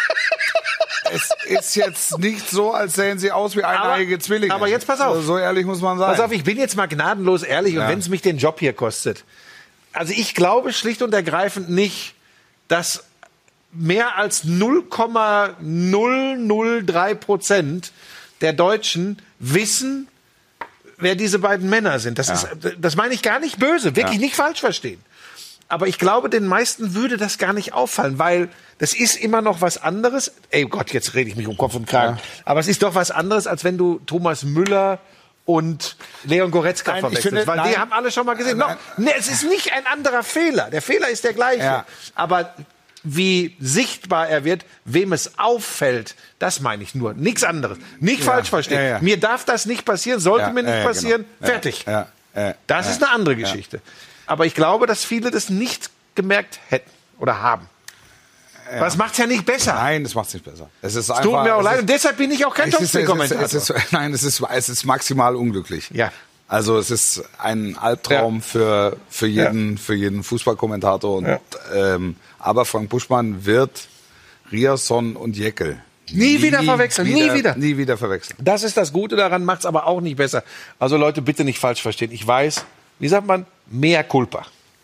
Es ist jetzt nicht so, als sähen sie aus wie eineige Zwillinge. aber jetzt pass auf. Also so ehrlich muss man sein. pass auf, ich bin jetzt mal gnadenlos ehrlich Ja. und wenn es mich den Job hier kostet. Also ich glaube schlicht und ergreifend nicht, dass mehr als null Komma null null drei Prozent der Deutschen wissen, wer diese beiden Männer sind. Das, ist, das meine ich gar nicht böse, wirklich Ja. nicht falsch verstehen. Aber ich glaube, den meisten würde das gar nicht auffallen, weil das ist immer noch was anderes. Ey Gott, jetzt rede ich mich um Kopf und Kragen. Aber es ist doch was anderes, als wenn du Thomas Müller und Leon Goretzka Nein, ich verwechselst. finde- weil nein. die haben alle schon mal gesehen. Nein. Noch, nee, es ist nicht ein anderer Fehler. Der Fehler ist der gleiche. Ja. Aber wie sichtbar er wird, wem es auffällt, das meine ich nur. Nichts anderes. Nicht falsch verstehen. Ja, ja. Mir darf das nicht passieren, sollte Ja, mir nicht ja, ja, passieren. genau. Fertig. Ja, ja, Das ja, ist eine andere Geschichte. Aber ich glaube, dass viele das nicht gemerkt hätten oder haben. Ja. Aber es macht es ja nicht besser. Nein, das macht es nicht besser. Es ist Es tut mir auch es leid ist- und deshalb bin ich auch kein Es ist, es ist, Topspiel-Kommentator. es ist, nein, es ist, es ist maximal unglücklich. Ja. Also es ist ein Albtraum Ja. für, für jeden, für jeden Fußballkommentator. Und, Ja. ähm, aber Frank Buschmann wird Riasson und Jekyll Nie wieder verwechseln, nie wieder. Nie wieder verwechseln. Das ist das Gute daran, macht es aber auch nicht besser. Also Leute, bitte nicht falsch verstehen. Ich weiß, wie sagt man, mehr Culpa.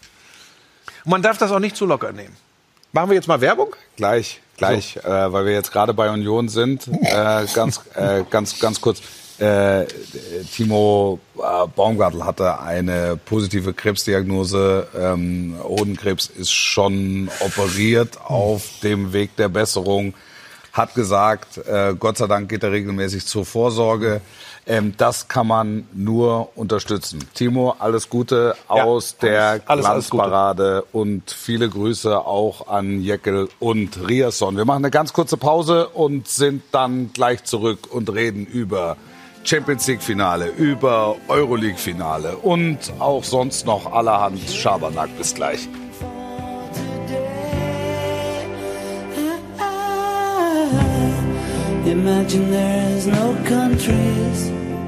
Und man darf das auch nicht zu locker nehmen. Machen wir jetzt mal Werbung? Gleich, gleich, äh, weil wir jetzt gerade bei Union sind. Äh, ganz, äh, ganz, ganz kurz. Äh, Timo äh, Baumgartl hatte eine positive Krebsdiagnose. Ähm, Hodenkrebs ist schon operiert auf dem Weg der Besserung. Hat gesagt, äh, Gott sei Dank geht er regelmäßig zur Vorsorge. Ähm, das kann man nur unterstützen. Timo, alles Gute Ja, aus der alles- alles- alles Gute. Glanzparade und viele Grüße auch an Jekyll und Riasson. Wir machen eine ganz kurze Pause und sind dann gleich zurück und reden über Champions League Finale, über Euroleague Finale und auch sonst noch allerhand Schabernack. Bis gleich. Imagine there's no countries.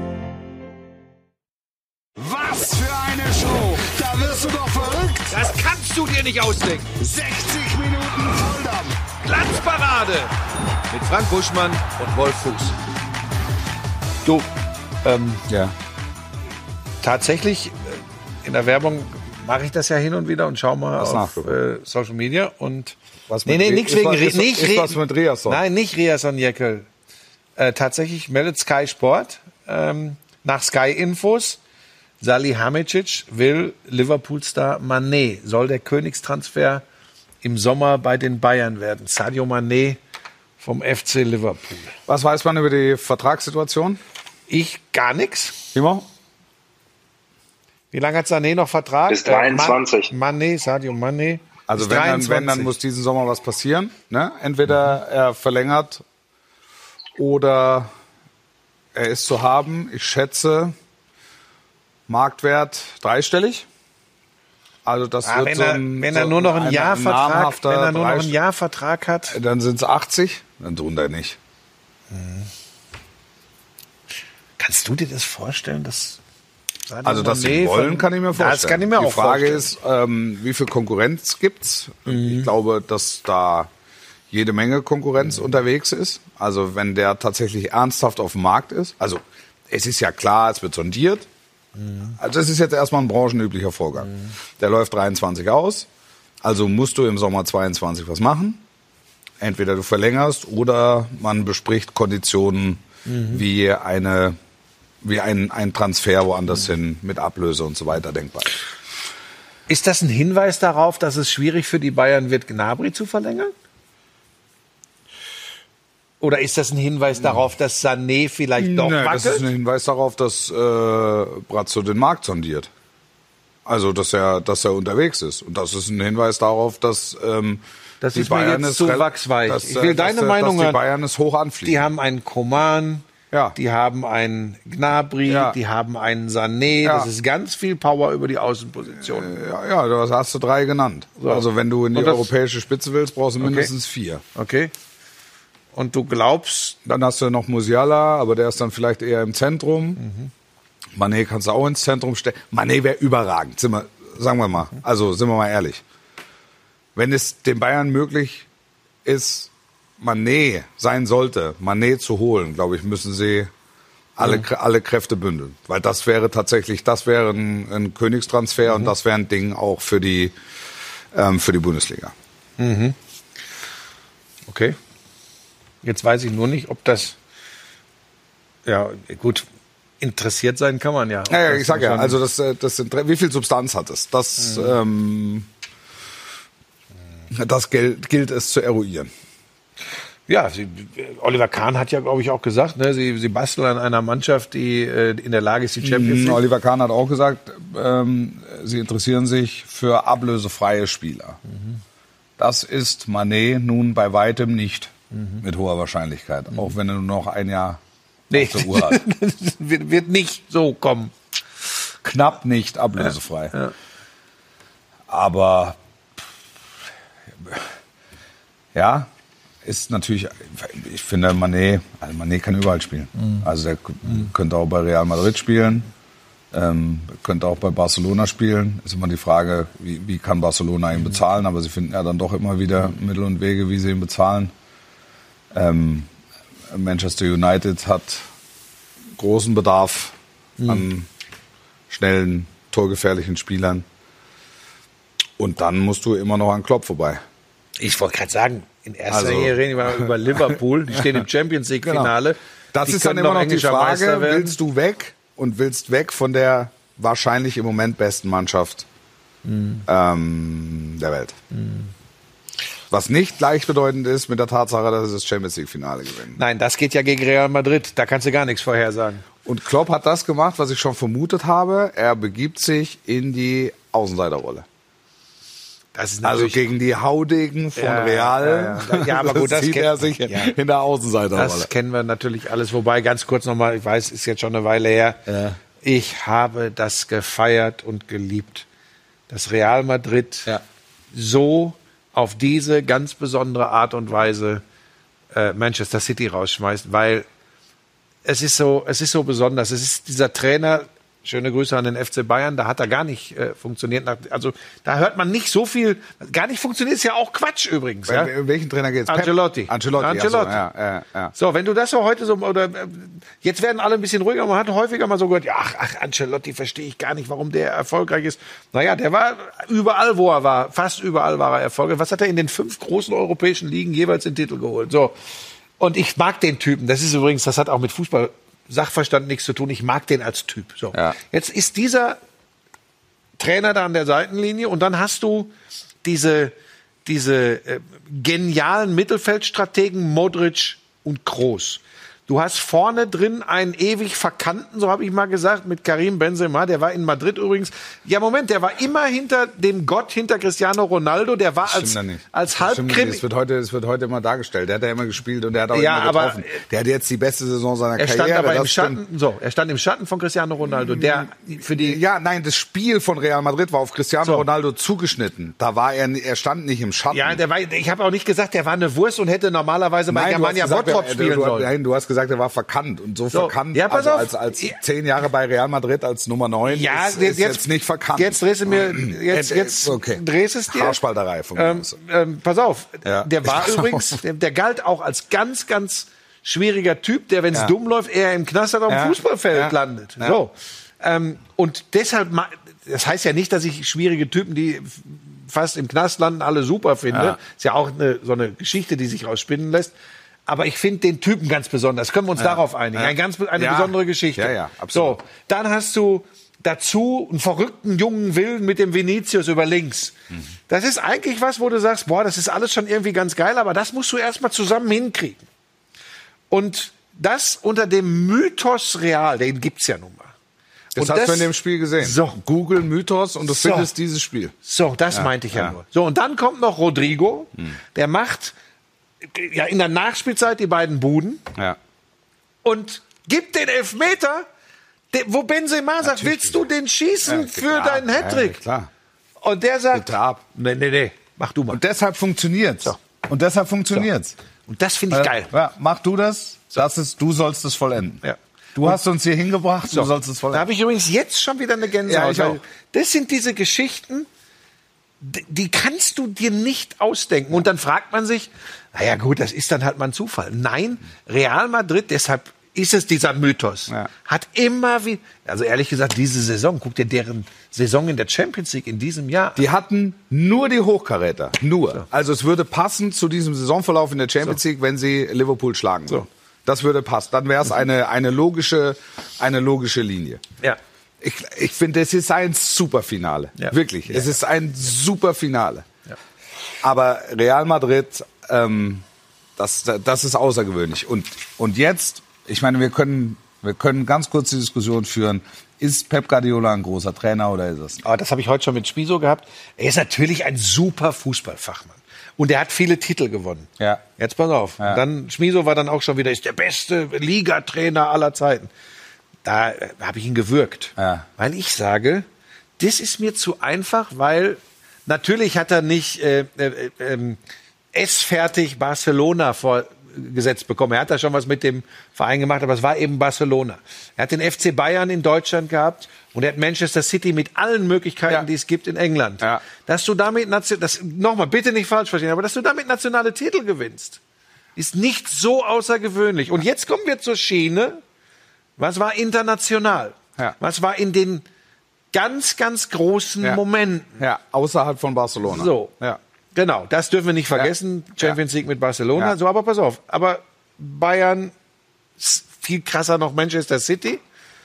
Was für eine Show! Da wirst du doch verrückt! Das kannst du dir nicht ausdenken. sechzig Minuten Volldampf! Glanzparade mit Frank Buschmann und Wolf Fuß. Du, ähm, Ja. tatsächlich, äh, in der Werbung mache ich das ja hin und wieder und schau mal Was auf nachgucken. äh, Social Media und Was nee, mit nee, Ri- nichts ist wegen was- Ri- ist- nicht ist Ri- was mit Riasson? Nein, nicht Riasson Jekyll. Äh, tatsächlich meldet Sky Sport ähm, nach Sky Infos, Salihamidzic will Liverpool-Star Mané, soll der Königstransfer im Sommer bei den Bayern werden. Sadio Mané vom F C Liverpool. Was weiß man über die Vertragssituation? Ich gar nichts. Timo? Wie lange hat Sané noch Vertrag? Bis dreiundzwanzig. Äh, Man Mané, Sadio Mané. Also Bis wenn dann, wenn, dann dreiundzwanzig. muss diesen Sommer was passieren. Ne? Entweder er verlängert oder er ist zu haben. Ich schätze Marktwert dreistellig. Also das Ah, wird wenn, so er, ein, wenn so er nur noch ein ein Jahr Vertrag, namhafter wenn er nur noch ein Dreistellig- Jahr Vertrag hat, Dann sind es achtzig, dann drunter nicht. kannst du dir das vorstellen, dass Sadio Also, dass Mané sie wollen, von- kann ich mir vorstellen. Das kann ich mir Die auch Frage vorstellen. ist, ähm, wie viel Konkurrenz gibt's? Ich glaube, dass da jede Menge Konkurrenz unterwegs ist. Also, wenn der tatsächlich ernsthaft auf dem Markt ist. Also, es ist ja klar, es wird sondiert. Also, das ist jetzt erstmal ein branchenüblicher Vorgang. Der läuft dreiundzwanzig aus. Also musst du im Sommer zweiundzwanzig was machen. Entweder du verlängerst oder man bespricht Konditionen wie eine wie ein, ein Transfer woanders hin mit Ablöse und so weiter denkbar. Ist das ein Hinweis darauf, dass es schwierig für die Bayern wird, Gnabry zu verlängern? Oder ist das ein Hinweis darauf, dass Sané vielleicht doch Nee, das ist wackelt? ein Hinweis darauf, dass äh, Brazzo den Markt sondiert. Also, dass er, dass er unterwegs ist. Und das ist ein Hinweis darauf, dass ähm, Das die ist mir Bayern jetzt es zu rel- wachsweich. dass, Ich will äh, deine dass, Meinung dass die hören. Bayern es hoch anfliegen. Die haben einen Coman, Ja. die haben einen Gnabry, Ja. die haben einen Sané. Ja. Das ist ganz viel Power über die Außenposition. Ja, ja, du hast du drei genannt. So. Also wenn du in die Und das- europäische Spitze willst, brauchst du mindestens vier. Okay. Und du glaubst, Dann hast du noch Musiala, aber der ist dann vielleicht eher im Zentrum. Mhm. Mané kannst du auch ins Zentrum stellen. Mané wäre überragend, sind wir, sagen wir mal. Also sind wir mal ehrlich. Wenn es den Bayern möglich ist, Mané sein sollte, Mané zu holen, glaube ich, müssen sie alle, Krä- alle Kräfte bündeln. Weil das wäre tatsächlich, das wäre ein, ein Königstransfer und das wäre ein Ding auch für die, ähm, für die Bundesliga. okay. Jetzt weiß ich nur nicht, ob das, ja, gut, interessiert sein kann man ja. Ob Ja, ja, das ich sag ja, schon- also das, äh, das sind, wie viel Substanz hat es? Das, ähm, das gilt, gilt es zu eruieren. Ja, sie, Oliver Kahn hat ja, glaube ich, auch gesagt, ne, sie, sie basteln an einer Mannschaft, die äh, in der Lage ist, die Champions Mhm, League. Oliver Kahn hat auch gesagt, ähm, sie interessieren sich für ablösefreie Spieler. Das ist Mané nun bei weitem nicht, mit hoher Wahrscheinlichkeit, auch wenn er nur noch ein Jahr Nee, auf der Uhr hat. das wird, wird nicht so kommen. Knapp nicht ablösefrei. Ja. Aber ja, ist natürlich, ich finde Mané, also Mané kann überall spielen. Also der k- könnte auch bei Real Madrid spielen, ähm, könnte auch bei Barcelona spielen. Ist immer die Frage, wie, wie kann Barcelona ihn bezahlen, aber sie finden ja dann doch immer wieder Mittel und Wege, wie sie ihn bezahlen. Ähm, Manchester United hat großen Bedarf an schnellen, torgefährlichen Spielern. Und dann musst du immer noch an Klopp vorbei. Ich wollte gerade sagen, in erster Also- Linie reden wir über Liverpool. Die stehen im Champions League Finale. Genau. Das Die ist dann können immer noch die englischer Meister Frage, werden. willst du weg und willst weg von der wahrscheinlich im Moment besten Mannschaft ähm, der Welt. Was nicht gleichbedeutend ist mit der Tatsache, dass sie das Champions League Finale gewinnen. Nein, das geht ja gegen Real Madrid. Da kannst du gar nichts vorhersagen. Und Klopp hat das gemacht, was ich schon vermutet habe. Er begibt sich in die Außenseiterrolle. Das ist Also natürlich, gegen die Haudegen von Ja, Real. ja, ja. Ja, aber gut, das sieht kennt- er sich ja. in der Außenseiterrolle. das kennen wir natürlich alles. Wobei, ganz kurz nochmal, ich weiß, ist jetzt schon eine Weile her. Ja. Ich habe das gefeiert und geliebt, dass Real Madrid Ja. so auf diese ganz besondere Art und Weise äh, Manchester City rausschmeißt, weil es ist so, es ist so besonders. Es ist dieser Trainer, schöne Grüße an den F C Bayern, da hat er gar nicht äh, funktioniert. Nach, also da hört man nicht so viel, gar nicht funktioniert, ist ja auch Quatsch übrigens. Ja? Wel- Welchen Trainer geht's? Pep? Ancelotti. Ancelotti. Ancelotti. Ach so, ja, ja, ja. So, wenn du das so heute so, oder äh, jetzt werden alle ein bisschen ruhiger, man hat häufiger mal so gehört, ja, ach, ach Ancelotti verstehe ich gar nicht, warum der erfolgreich ist. Naja, der war überall, wo er war, fast überall war er erfolgreich. Was hat er in den fünf großen europäischen Ligen jeweils den Titel geholt? So. Und ich mag den Typen, das ist übrigens, das hat auch mit Fußball Sachverstand nichts zu tun, ich mag den als Typ. So. Ja. Jetzt ist dieser Trainer da an der Seitenlinie und dann hast du diese, diese äh, genialen Mittelfeldstrategen Modric und Kroos. Du hast vorne drin einen ewig Verkannten, so habe ich mal gesagt, mit Karim Benzema. Der war in Madrid übrigens. Ja, Moment, der war immer hinter dem Gott, hinter Cristiano Ronaldo. Der war als, Stimmt ja nicht. als Das stimmt nicht. Halbkrimi. Es wird heute, es wird heute immer dargestellt. Der hat ja immer gespielt und der hat auch Ja, immer aber, getroffen. Der hat jetzt die beste Saison seiner Er stand Karriere. aber im das stimmt. Schatten, so, er stand im Schatten von Cristiano Ronaldo, der für die, Ja, nein, das Spiel von Real Madrid war auf Cristiano So. Ronaldo zugeschnitten. Da war er, er stand nicht im Schatten. ja, der war, ich habe auch nicht gesagt, der war eine Wurst und hätte normalerweise bei Nein, du hast, Germania gesagt, Bottrop er, spielen du, sollen. nein, du hast gesagt, er war verkannt. Und so, So, verkannt, ja, pass also auf. als, als Ja. zehn Jahre bei Real Madrid als Nummer neun Ja, ist, jetzt, ist jetzt nicht verkannt. Jetzt drehst du mir, jetzt, Äh, äh, jetzt okay. drehst es dir. Haarspalterei von mir Ähm, aus. ähm, pass auf, Ja. der war Pass auf. übrigens, der, der galt auch als ganz, ganz schwieriger Typ, der, wenn es Ja. dumm läuft, eher im Knast oder am Ja. Fußballfeld Ja. landet. Ja. So. Ähm, und deshalb, ma- das heißt ja nicht, dass ich schwierige Typen, die f- fast im Knast landen, alle super finde. Ja. Ist ja auch eine, so eine Geschichte, die sich rausspinnen lässt. Aber ich finde den Typen ganz besonders. Können wir uns darauf einigen? Ja. Eine ganz eine Ja. besondere Geschichte. Ja, ja, absolut. So, dann hast du dazu einen verrückten jungen Willen mit dem Vinicius über links. Mhm. Das ist eigentlich was, wo du sagst, boah, das ist alles schon irgendwie ganz geil, aber das musst du erstmal zusammen hinkriegen. Und das unter dem Mythos Real, den gibt's ja nun mal. Das Und hast du in dem Spiel gesehen. So. Google Mythos und du So. findest dieses Spiel. So, das meinte ich ja, ja. nur. So, und dann kommt noch Rodrigo, der macht ja in der Nachspielzeit die beiden Buden Ja. und Gib den Elfmeter, de, wo Benzema sagt, Natürlich. willst du den schießen Ja, für klar. deinen Hattrick? Ja, klar. Und der sagt, Bitte ab. nee, nee, nee, mach du mal. Und deshalb funktioniert's. Und deshalb funktioniert's. Und das finde ich Äh, geil. Ja, mach du das. Das ist, du sollst es vollenden. Ja. Du hast uns hier hingebracht, So. du sollst es Da vollenden. habe ich übrigens jetzt schon wieder eine Gänsehaut. Ja, ich weil auch. Das sind diese Geschichten, die, die kannst du dir nicht ausdenken. Und dann fragt man sich, naja gut, das ist dann halt mal ein Zufall. Nein, Real Madrid, deshalb ist es dieser Mythos, Ja. hat immer wie, also ehrlich gesagt, diese Saison, guck dir deren Saison in der Champions League in diesem Jahr an. Die hatten nur die Hochkaräter. Nur. Also es würde passen zu diesem Saisonverlauf in der Champions League, wenn sie Liverpool schlagen würden. Das würde passen. Dann wäre es eine, eine, logische, eine logische Linie. Ja. Ich, ich finde, es ist ein super Finale. Ja. Wirklich. Ja, es ja. ist ein super Finale. Ja. Aber Real Madrid, ähm, das, das ist außergewöhnlich. Und, und jetzt, ich meine, wir können, wir können ganz kurz die Diskussion führen. Ist Pep Guardiola ein großer Trainer oder ist es? Aber das habe ich heute schon mit Spiso gehabt. Er ist natürlich ein super Fußballfachmann. Und er hat viele Titel gewonnen. Ja. Jetzt pass auf. Ja. Dann Schmiso war dann auch schon wieder, ist der beste Ligatrainer aller Zeiten. Da äh, habe ich ihn gewürgt. Ja. Weil ich sage, das ist mir zu einfach, weil natürlich hat er nicht äh, äh, äh, S-fertig Barcelona vorgesetzt bekommen. Er hat da schon was mit dem Verein gemacht, aber es war eben Barcelona. Er hat den F C Bayern in Deutschland gehabt und er hat Manchester City mit allen Möglichkeiten, Ja. die es gibt in England. Ja. Dass du damit, nation- das, nochmal, bitte nicht falsch verstehen, aber dass du damit nationale Titel gewinnst, ist nicht so außergewöhnlich. Und jetzt kommen wir zur Schiene. Was war international? Ja. Was war in den ganz, ganz großen Ja. Momenten? Ja, außerhalb von Barcelona. So. Ja. Genau, das dürfen wir nicht vergessen. Ja. Champions League mit Barcelona. Ja. So, aber pass auf. Aber Bayern, s- viel krasser noch Manchester City.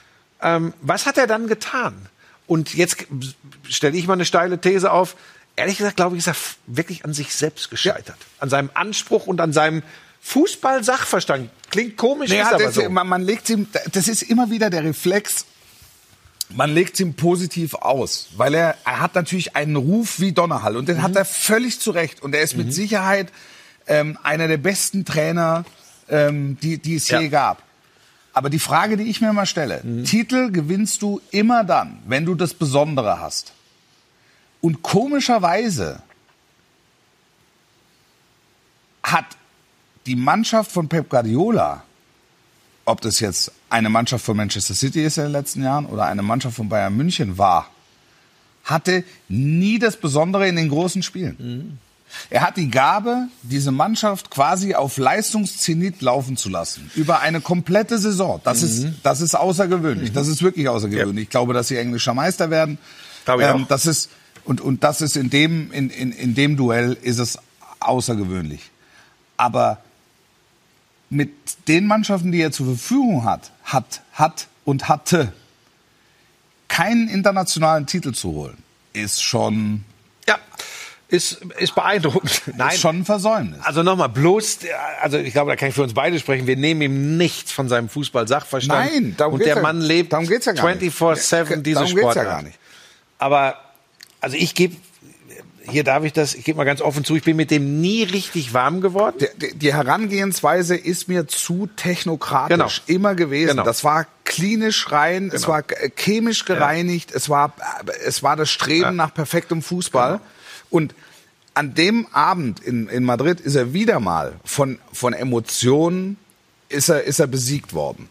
Ähm, was hat er dann getan? Und jetzt stelle ich mal eine steile These auf. Ehrlich gesagt, glaube ich, ist er f- wirklich an sich selbst gescheitert. An seinem Anspruch und an seinem Fußball-Sachverstand. Klingt komisch, Nee, ist hat aber das, so. man, man legt ihm, das ist immer wieder der Reflex, man legt ihm positiv aus, weil er, er hat natürlich einen Ruf wie Donnerhall und den Mhm. hat er völlig zu Recht und er ist mit Sicherheit ähm, einer der besten Trainer, ähm, die, die es Ja. je gab. Aber die Frage, die ich mir mal stelle, Titel gewinnst du immer dann, wenn du das Besondere hast. Und komischerweise hat die Mannschaft von Pep Guardiola, ob das jetzt eine Mannschaft von Manchester City ist in den letzten Jahren oder eine Mannschaft von Bayern München war, hatte nie das Besondere in den großen Spielen. Er hat die Gabe, diese Mannschaft quasi auf Leistungszenit laufen zu lassen. Über eine komplette Saison. Das, ist, das ist außergewöhnlich. Das ist wirklich außergewöhnlich. Ich glaube, dass sie englischer Meister werden. Glaube ich auch. das ist, und, und das ist in dem, in, in, in dem Duell ist es außergewöhnlich. Aber mit den Mannschaften, die er zur Verfügung hat, hat, hat und hatte, keinen internationalen Titel zu holen, ist schon, Ja, ist, ist beeindruckend. Nein, ist schon ein Versäumnis. Also nochmal, bloß, also ich glaube, da kann ich für uns beide sprechen, wir nehmen ihm nichts von seinem Fußball-Sachverstand. Nein, darum Und geht's der ja- Mann lebt darum geht's ja gar nicht. vierundzwanzig sieben diese Darum geht's ja Sportart. gar nicht. Aber, also ich gebe, hier darf ich das, ich gebe mal ganz offen zu, ich bin mit dem nie richtig warm geworden. Die, die Herangehensweise ist mir zu technokratisch Genau. immer gewesen. Genau. Das war klinisch rein, es war äh, chemisch gereinigt, es war äh, es war das Streben Ja. nach perfektem Fußball. Und an dem Abend in, in Madrid ist er wieder mal von von Emotionen ist er ist er besiegt worden.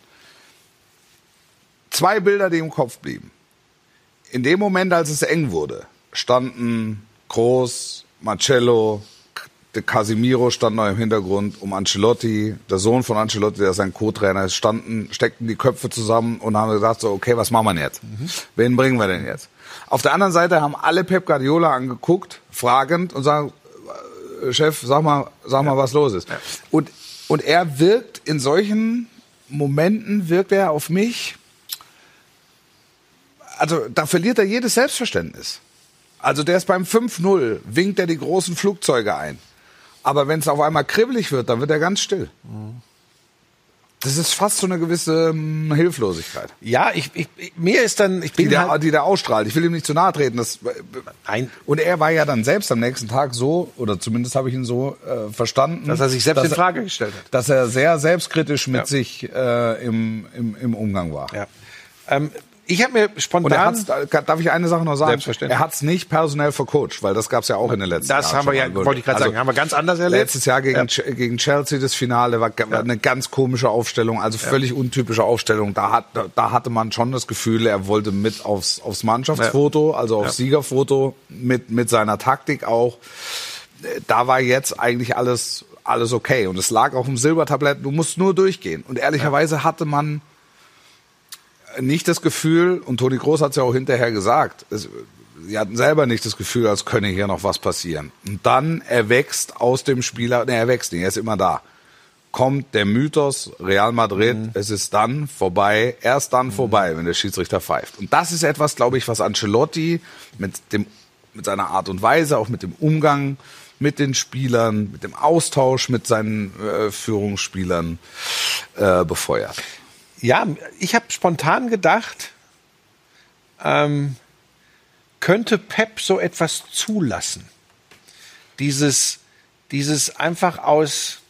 Zwei Bilder, die im Kopf blieben. In dem Moment, als es eng wurde, standen Kroos, Marcello, de Casemiro stand noch im Hintergrund, um Ancelotti, der Sohn von Ancelotti, der sein Co-Trainer ist, standen, steckten die Köpfe zusammen und haben gesagt, so, okay, was machen wir denn jetzt? Wen bringen wir denn jetzt? Auf der anderen Seite haben alle Pep Guardiola angeguckt, fragend und sagen, äh, Chef, sag mal, sag mal, was los ist. Und, und er wirkt in solchen Momenten, wirkt er auf mich, also da verliert er jedes Selbstverständnis. Also der ist beim fünf null, winkt er die großen Flugzeuge ein. Aber wenn es auf einmal kribbelig wird, dann wird er ganz still. Das ist fast so eine gewisse ähm, Hilflosigkeit, Ja, ich, ich, mir ist dann, ich bin die der, halt, die der ausstrahlt. Ich will ihm nicht zu nahe treten. Das, Nein. Und er war ja dann selbst am nächsten Tag so, oder zumindest habe ich ihn so äh, verstanden, dass er sich selbst dass in Frage gestellt hat. dass er sehr selbstkritisch mit Ja. sich äh, im, im, im Umgang war. Ja. Ähm, ich habe mir Und er spontan, hat's, darf ich eine Sache noch sagen? Selbstverständlich. Er hat es nicht personell vercoacht, weil das gab es ja auch in den letzten Jahren. das haben wir ja, schon mal. wollte ich gerade Also, sagen, haben wir ganz anders erlebt. Letztes Jahr gegen, Ja. Ch- gegen Chelsea das Finale war, war eine ganz komische Aufstellung, also völlig untypische Aufstellung. Da, hat, da, da hatte man schon das Gefühl, er wollte mit aufs, aufs Mannschaftsfoto, also aufs Ja. Siegerfoto, mit, mit seiner Taktik auch. Da war jetzt eigentlich alles, alles okay. Und es lag auf dem Silbertablett, du musst nur durchgehen. Und ehrlicherweise hatte man nicht das Gefühl, und Toni Kroos hat es ja auch hinterher gesagt, es, sie hatten selber nicht das Gefühl, als könne hier noch was passieren. Und dann erwächst aus dem Spieler, ne, er wächst nicht, er ist immer da, kommt der Mythos Real Madrid, mhm. es ist dann vorbei, erst dann mhm. vorbei, wenn der Schiedsrichter pfeift. Und das ist etwas, glaube ich, was Ancelotti mit dem, mit seiner Art und Weise, auch mit dem Umgang mit den Spielern, mit dem Austausch mit seinen äh, Führungsspielern äh, befeuert. Ja, ich habe spontan gedacht, ähm, könnte Pep so etwas zulassen? Dieses, dieses einfach aus,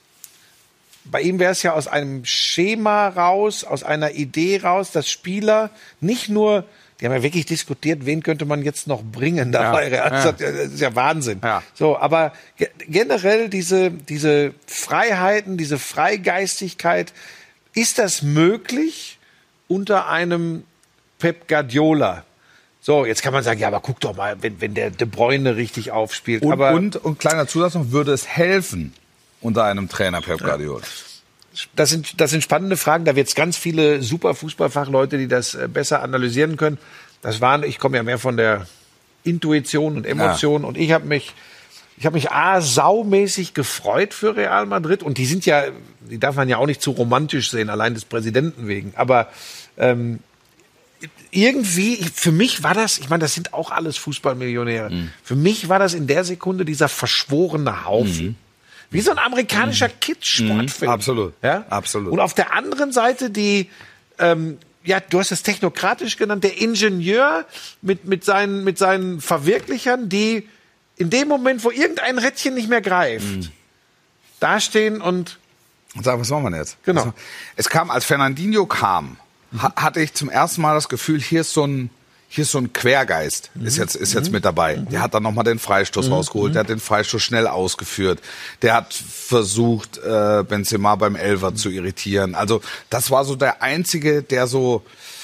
bei ihm wäre es ja aus einem Schema raus, aus einer Idee raus, dass Spieler nicht nur, die haben ja wirklich diskutiert, wen könnte man jetzt noch bringen dabei. Ja, das, ja. das ist ja Wahnsinn. Ja. So, aber ge- generell diese, diese Freiheiten, diese Freigeistigkeit, ist das möglich unter einem Pep Guardiola? So, jetzt kann man sagen, ja, aber guck doch mal, wenn, wenn der De Bruyne richtig aufspielt. Und, aber und, und kleiner Zusatz noch, würde es helfen unter einem Trainer Pep Guardiola? das sind, das sind spannende Fragen. Da wird es ganz viele super Fußballfachleute, die das äh, besser analysieren können. Das waren, ich komme ja mehr von der Intuition und Emotion, ja. Und ich habe mich Ich habe mich A, saumäßig gefreut für Real Madrid. Und die sind ja, die darf man ja auch nicht zu romantisch sehen, allein des Präsidenten wegen. Aber ähm, irgendwie, ich, für mich war das, ich meine, das sind auch alles Fußballmillionäre. Mhm. Für mich war das in der Sekunde dieser verschworene Haufen. Mhm. Wie so ein amerikanischer mhm. Kids-Sportfilm. Mhm. Absolut. Ja? Absolut. Und auf der anderen Seite die, ähm, ja, du hast es technokratisch genannt, der Ingenieur mit, mit, seinen, mit seinen Verwirklichern, die in dem Moment, wo irgendein Rädchen nicht mehr greift, mhm. dastehen und... Und sagen, was machen wir denn jetzt? Genau. Also, es kam, als Fernandinho kam, mhm. ha- hatte ich zum ersten Mal das Gefühl, hier ist so ein, hier ist so ein Quergeist, mhm. ist jetzt, ist jetzt mit dabei. Mhm. Der hat dann nochmal den Freistoß mhm. rausgeholt, der hat den Freistoß schnell ausgeführt, der hat versucht, äh, Benzema beim Elfer mhm. zu irritieren. Also, das war so der Einzige, der so,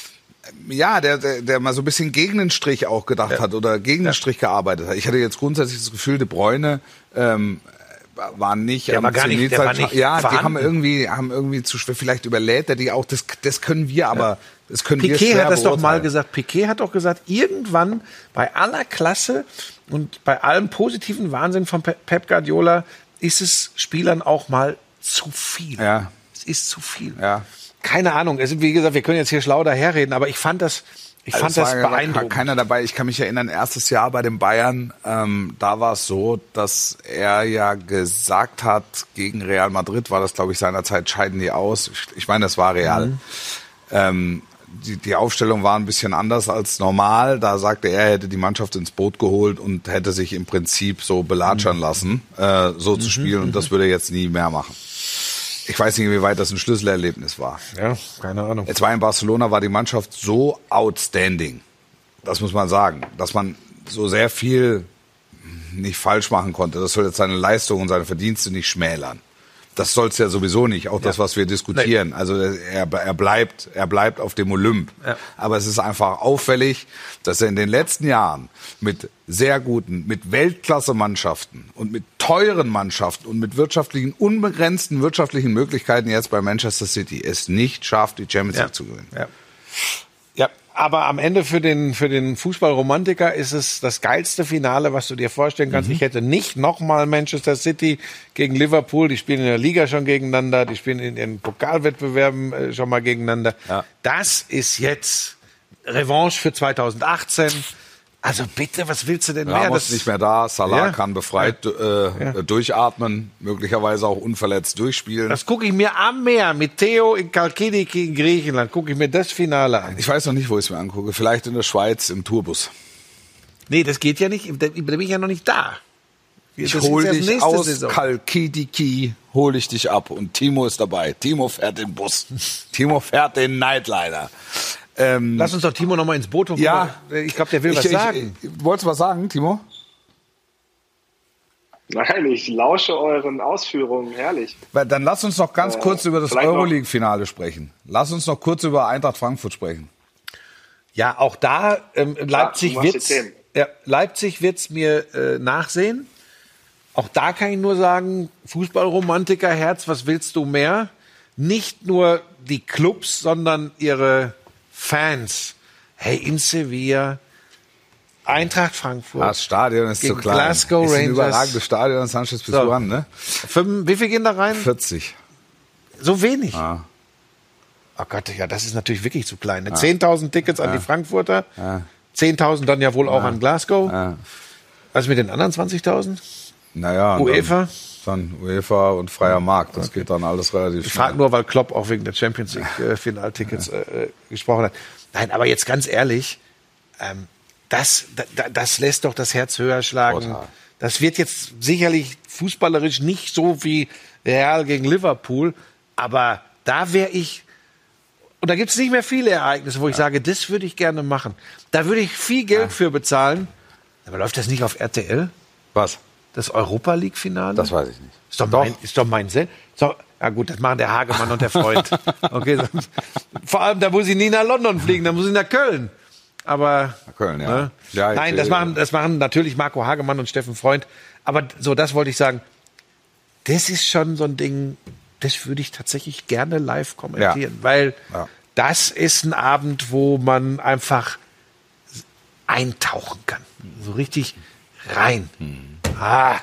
ja, der, der, der mal so ein bisschen gegen den Strich auch gedacht ja. hat oder gegen ja. den Strich gearbeitet hat. Ich hatte jetzt grundsätzlich das Gefühl, De Bruyne ähm, war nicht, der war gar nicht, der war nicht ja, vorhanden. die haben irgendwie, haben irgendwie zu schwer. Vielleicht überlädt er die auch. Das, das können wir, aber ja. das können Piquet wir schwer hat das doch mal beurteilen. gesagt. Piquet hat doch gesagt, irgendwann bei aller Klasse und bei allem positiven Wahnsinn von Pep Guardiola ist es Spielern auch mal zu viel. Ja. Es ist zu viel. Ja. Keine Ahnung. Es, wie gesagt, wir können jetzt hier schlau daherreden, aber ich fand das, ich also fand das war, beeindruckend. War keiner dabei. Ich kann mich erinnern, erstes Jahr bei den Bayern, ähm, da war es so, dass er ja gesagt hat, gegen Real Madrid war das, glaube ich, seinerzeit scheiden die aus. Ich, ich meine, das war Real. Mhm. Ähm, die, die Aufstellung war ein bisschen anders als normal. Da sagte er, er hätte die Mannschaft ins Boot geholt und hätte sich im Prinzip so belatschern mhm. lassen, äh, so mhm. zu spielen. Und das würde er jetzt nie mehr machen. Ich weiß nicht, inwieweit das ein Schlüsselerlebnis war. Ja, keine Ahnung. Jetzt war in Barcelona, war die Mannschaft so outstanding, das muss man sagen, dass man so sehr viel nicht falsch machen konnte. Das soll jetzt seine Leistung und seine Verdienste nicht schmälern. Das soll es ja sowieso nicht, auch ja. das, was wir diskutieren. Nein. Also er, er bleibt, er bleibt auf dem Olymp. Ja. Aber es ist einfach auffällig, dass er in den letzten Jahren mit sehr guten, mit Weltklasse-Mannschaften und mit teuren Mannschaften und mit wirtschaftlichen, unbegrenzten wirtschaftlichen Möglichkeiten jetzt bei Manchester City es nicht schafft, die Champions League ja. zu gewinnen. Ja. ja, aber am Ende für den, für den Fußballromantiker ist es das geilste Finale, was du dir vorstellen kannst. Mhm. Ich hätte nicht nochmal Manchester City gegen Liverpool, die spielen in der Liga schon gegeneinander, die spielen in den Pokalwettbewerben schon mal gegeneinander. Ja. Das ist jetzt Revanche für zweitausendachtzehn. Also bitte, was willst du denn mehr? Ramos Das nicht mehr da, Salah Ja. kann befreit äh, Ja. durchatmen, möglicherweise auch unverletzt durchspielen. Das gucke ich mir am Meer mit Theo in Chalkidiki in Griechenland, gucke ich mir das Finale an. Ich weiß noch nicht, wo ich es mir angucke. Vielleicht in der Schweiz im Tourbus. Nee, das geht ja nicht, da bin ich ja noch nicht da. Ich Das hol ist erst dich nächste aus Saison. Chalkidiki, hol ich dich ab. Und Timo ist dabei. Timo fährt den Bus. Timo fährt den Nightliner. Ähm, Lass uns doch Timo noch mal ins Boot holen. Ja. Ich glaube, der will ich, was ich, sagen. Ich, wolltest du was sagen, Timo? Nein, ich lausche euren Ausführungen, herrlich. Weil dann lass uns noch ganz Äh, kurz über das vielleicht noch- Euroleague-Finale sprechen. Lass uns noch kurz über Eintracht Frankfurt sprechen. Ja, auch da ähm, Leipzig du machst die wird's, Themen. ja, Leipzig wird's mir äh, nachsehen. Auch da kann ich nur sagen, Fußballromantiker Herz, was willst du mehr? Nicht nur die Clubs, sondern ihre Fans. Hey, in Sevilla, Eintracht Frankfurt. Das Stadion ist Gegen zu klein. Glasgow ist ein Rangers. überragendes Stadion, Sanchez Pizjuan, ne? Fünf, wie viel gehen da rein? vierzig. So wenig. Ah. Oh Gott, ja, das ist natürlich wirklich zu klein. Ne? zehntausend Tickets an die Frankfurter, Ja. zehntausend dann ja wohl auch an Glasgow. Ja. Was mit den anderen zwanzigtausend? Naja, und UEFA? Dann, dann UEFA und freier Markt. Das geht dann alles relativ Ich schnell. frage nur, weil Klopp auch wegen der Champions League äh, Finaltickets äh, äh, gesprochen hat. Nein, aber jetzt ganz ehrlich, ähm, das, da, das lässt doch das Herz höher schlagen. Total. Das wird jetzt sicherlich fußballerisch nicht so wie Real gegen Liverpool, aber da wäre ich, und da gibt es nicht mehr viele Ereignisse, wo ich sage, das würde ich gerne machen. Da würde ich viel Geld für bezahlen. Aber läuft das nicht auf R T L? Was? Das Europa League-Finale? Das weiß ich nicht. Ist doch mein, ist doch mein Sinn. So, ja gut, das machen der Hagemann und der Freund. Okay, so, vor allem, da muss ich nie nach London fliegen, da muss ich nach Köln. Aber Nach Köln, ja. ne? Ja, ich- Nein, das machen, das machen natürlich Marco Hagemann und Steffen Freund. Aber so, das wollte ich sagen. Das ist schon so ein Ding, das würde ich tatsächlich gerne live kommentieren, Ja. weil Ja. das ist ein Abend, wo man einfach eintauchen kann. So richtig rein. Ah.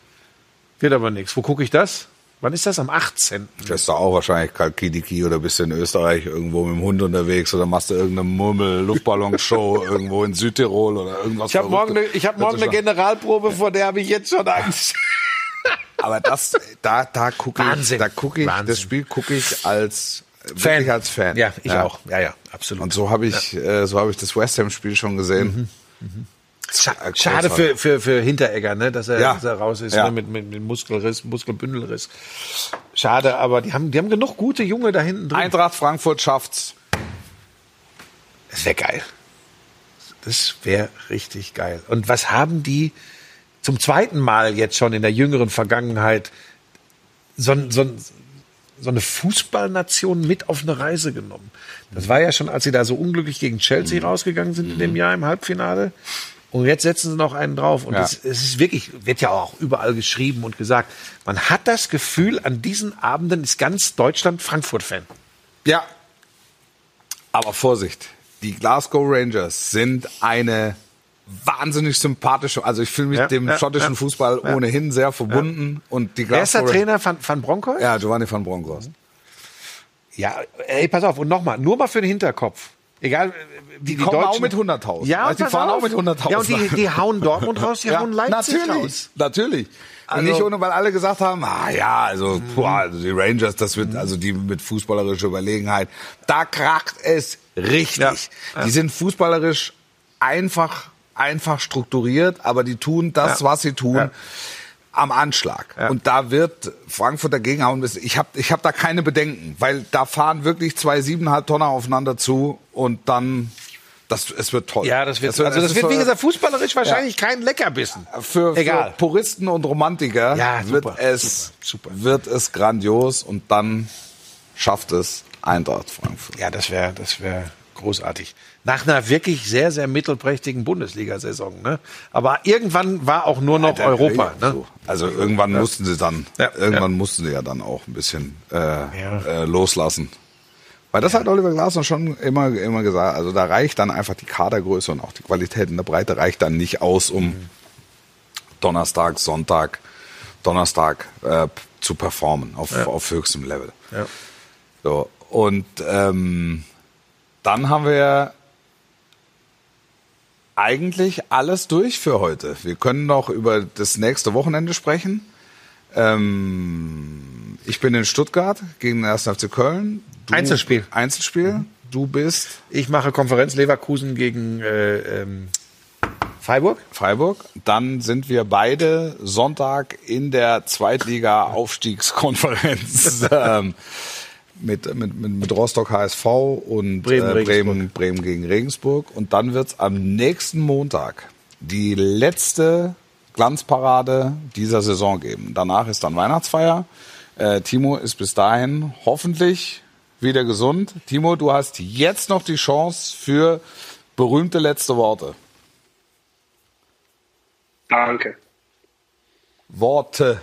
Wird aber nichts. Wo gucke ich das? Wann ist das? Am achtzehnten Fährst du auch wahrscheinlich Kalkidiki oder bist du in Österreich irgendwo mit dem Hund unterwegs oder machst du irgendeine Murmel-Luftballonshow irgendwo in Südtirol oder irgendwas Ich habe morgen, eine, ich hab morgen eine Verrücktes. Generalprobe, vor der habe ich jetzt schon Angst. Aber das, da, da gucke ich, Wahnsinn. da gucke ich, Wahnsinn. das Spiel gucke ich als, wirklich als Fan. Ja, ich auch. Ja, ja, absolut. Und so habe ich, äh, so habe ich das West Ham Spiel schon gesehen. Scha Äh, schade für, für, für Hinteregger, ne, dass er, Ja. dass er raus ist Ja. ne, mit, mit, mit Muskelriss, Muskelbündelriss. Schade, aber die haben, die haben genug gute Junge da hinten drin. Eintracht Frankfurt schafft's. Das wäre geil. Das wäre richtig geil. Und was haben die zum zweiten Mal jetzt schon in der jüngeren Vergangenheit so, so, so eine Fußballnation mit auf eine Reise genommen? Das war ja schon, als sie da so unglücklich gegen Chelsea rausgegangen sind in dem Jahr im Halbfinale. Und jetzt setzen sie noch einen drauf. Und Ja. es, es ist wirklich, wird ja auch überall geschrieben und gesagt, man hat das Gefühl, an diesen Abenden ist ganz Deutschland Frankfurt-Fan. Ja. Aber Vorsicht. Die Glasgow Rangers sind eine wahnsinnig sympathische, also ich fühle mich Ja, dem ja, schottischen ja. Fußball Ja. ohnehin sehr verbunden. Und die Wer ist der Glasgow Trainer van, van Bronckhorst? Ja, Giovanni van Bronckhorst. Ja, ey, pass auf, und nochmal, nur mal für den Hinterkopf. Egal, wie die, kommen auch Deutschen, mit hunderttausend. Ja, Weißt, die pass fahren auf. auch mit hunderttausend. Ja, und die, die hauen Dortmund raus, die hauen Leipzig natürlich, raus. natürlich. Also- und nicht ohne, weil alle gesagt haben, ah ja, also, boah, also die Rangers, das wird, also die mit fußballerischer Überlegenheit, da kracht es richtig. Ja. Ja. Die sind fußballerisch einfach, einfach strukturiert, aber die tun das, Ja. was sie tun, Ja. am Anschlag. Ja. Und da wird Frankfurt dagegen hauen müssen. Ich habe ich hab da keine Bedenken, weil da fahren wirklich zwei siebeneinhalb Tonner aufeinander zu und dann, das, es wird toll. Ja, das wird, Es wird, also es das ist wird, wie für- gesagt, fußballerisch wahrscheinlich kein Leckerbissen. für, Egal. für Puristen und Romantiker Ja, wird, super, es, super, super. wird es grandios und dann schafft es Eintracht Frankfurt. Ja, das wäre, das wäre großartig. Nach einer wirklich sehr, sehr mittelprächtigen Bundesliga-Saison, ne? Aber irgendwann war auch nur noch Europa, ne? So. Also irgendwann mussten sie dann, Ja, irgendwann ja. mussten sie ja dann auch ein bisschen äh, äh, loslassen. Weil das hat Oliver Glasner schon immer, immer gesagt. Also da reicht dann einfach die Kadergröße und auch die Qualität in der Breite reicht dann nicht aus, um Mhm. Donnerstag, Sonntag, Donnerstag äh, zu performen auf, Ja. auf höchstem Level. Ja. So. Und ähm, dann haben wir eigentlich alles durch für heute. Wir können noch über das nächste Wochenende sprechen. Ähm, ich bin in Stuttgart gegen den ersten F C Köln. Du, Einzelspiel. Einzelspiel. Mhm. Du bist? Ich mache Konferenz Leverkusen gegen äh, ähm, Freiburg. Freiburg. Dann sind wir beide Sonntag in der Zweitliga-Aufstiegskonferenz ähm, mit, mit, mit, mit Rostock H S V und Bremen, äh, Bremen, Bremen gegen Regensburg. Und dann wird's am nächsten Montag die letzte Glanzparade dieser Saison geben. Danach ist dann Weihnachtsfeier. Äh, Timo ist bis dahin hoffentlich wieder gesund. Timo, du hast jetzt noch die Chance für berühmte letzte Worte. Danke. Worte.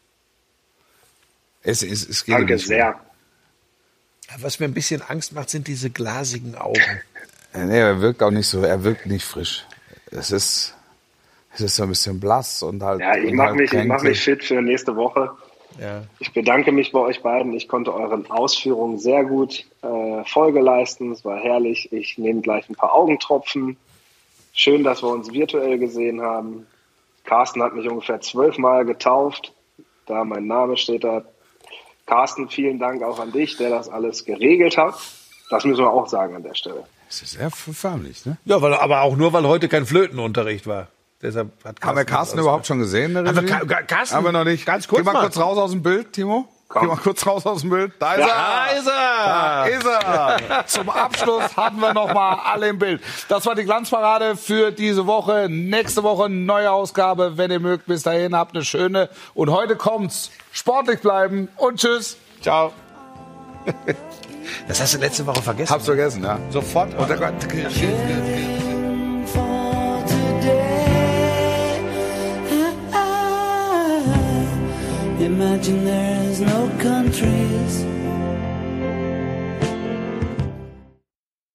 Es, es, es geht Danke nicht sehr. Was mir ein bisschen Angst macht, sind diese glasigen Augen. mehr. Nee, er wirkt auch nicht so, er wirkt nicht frisch. Es ist, es ist so ein bisschen blass und halt. Ja, ich und mache halt mich, ich mach mich kränklich. fit für nächste Woche. Ja. Ich bedanke mich bei euch beiden. Ich konnte euren Ausführungen sehr gut äh, Folge leisten. Es war herrlich. Ich nehme gleich ein paar Augentropfen. Schön, dass wir uns virtuell gesehen haben. Carsten hat mich ungefähr zwölfmal getauft. Da mein Name steht da. Carsten, vielen Dank auch an dich, der das alles geregelt hat. Das müssen wir auch sagen an der Stelle. Es ist sehr förmlich, ne? Ja, weil, aber auch nur, weil heute kein Flötenunterricht war. Deshalb hat Haben wir Carsten überhaupt schon gesehen? in der Haben wir Regie? Ka- Carsten? Haben wir noch nicht. Ganz kurz Geh mal, mal. kurz raus aus dem Bild, Timo. Komm. Geh mal kurz raus aus dem Bild. Da ist Ja, er. ist er. Da ist er. Zum Abschluss hatten wir noch mal alle im Bild. Das war die Glanzparade für diese Woche. Nächste Woche neue Ausgabe, wenn ihr mögt. Bis dahin habt eine schöne. Und heute kommt's. Sportlich bleiben und tschüss. Ciao. Das hast du letzte Woche vergessen. Hab's vergessen, ja. Sofort. Und der Gott. For today, imagine there is no countries.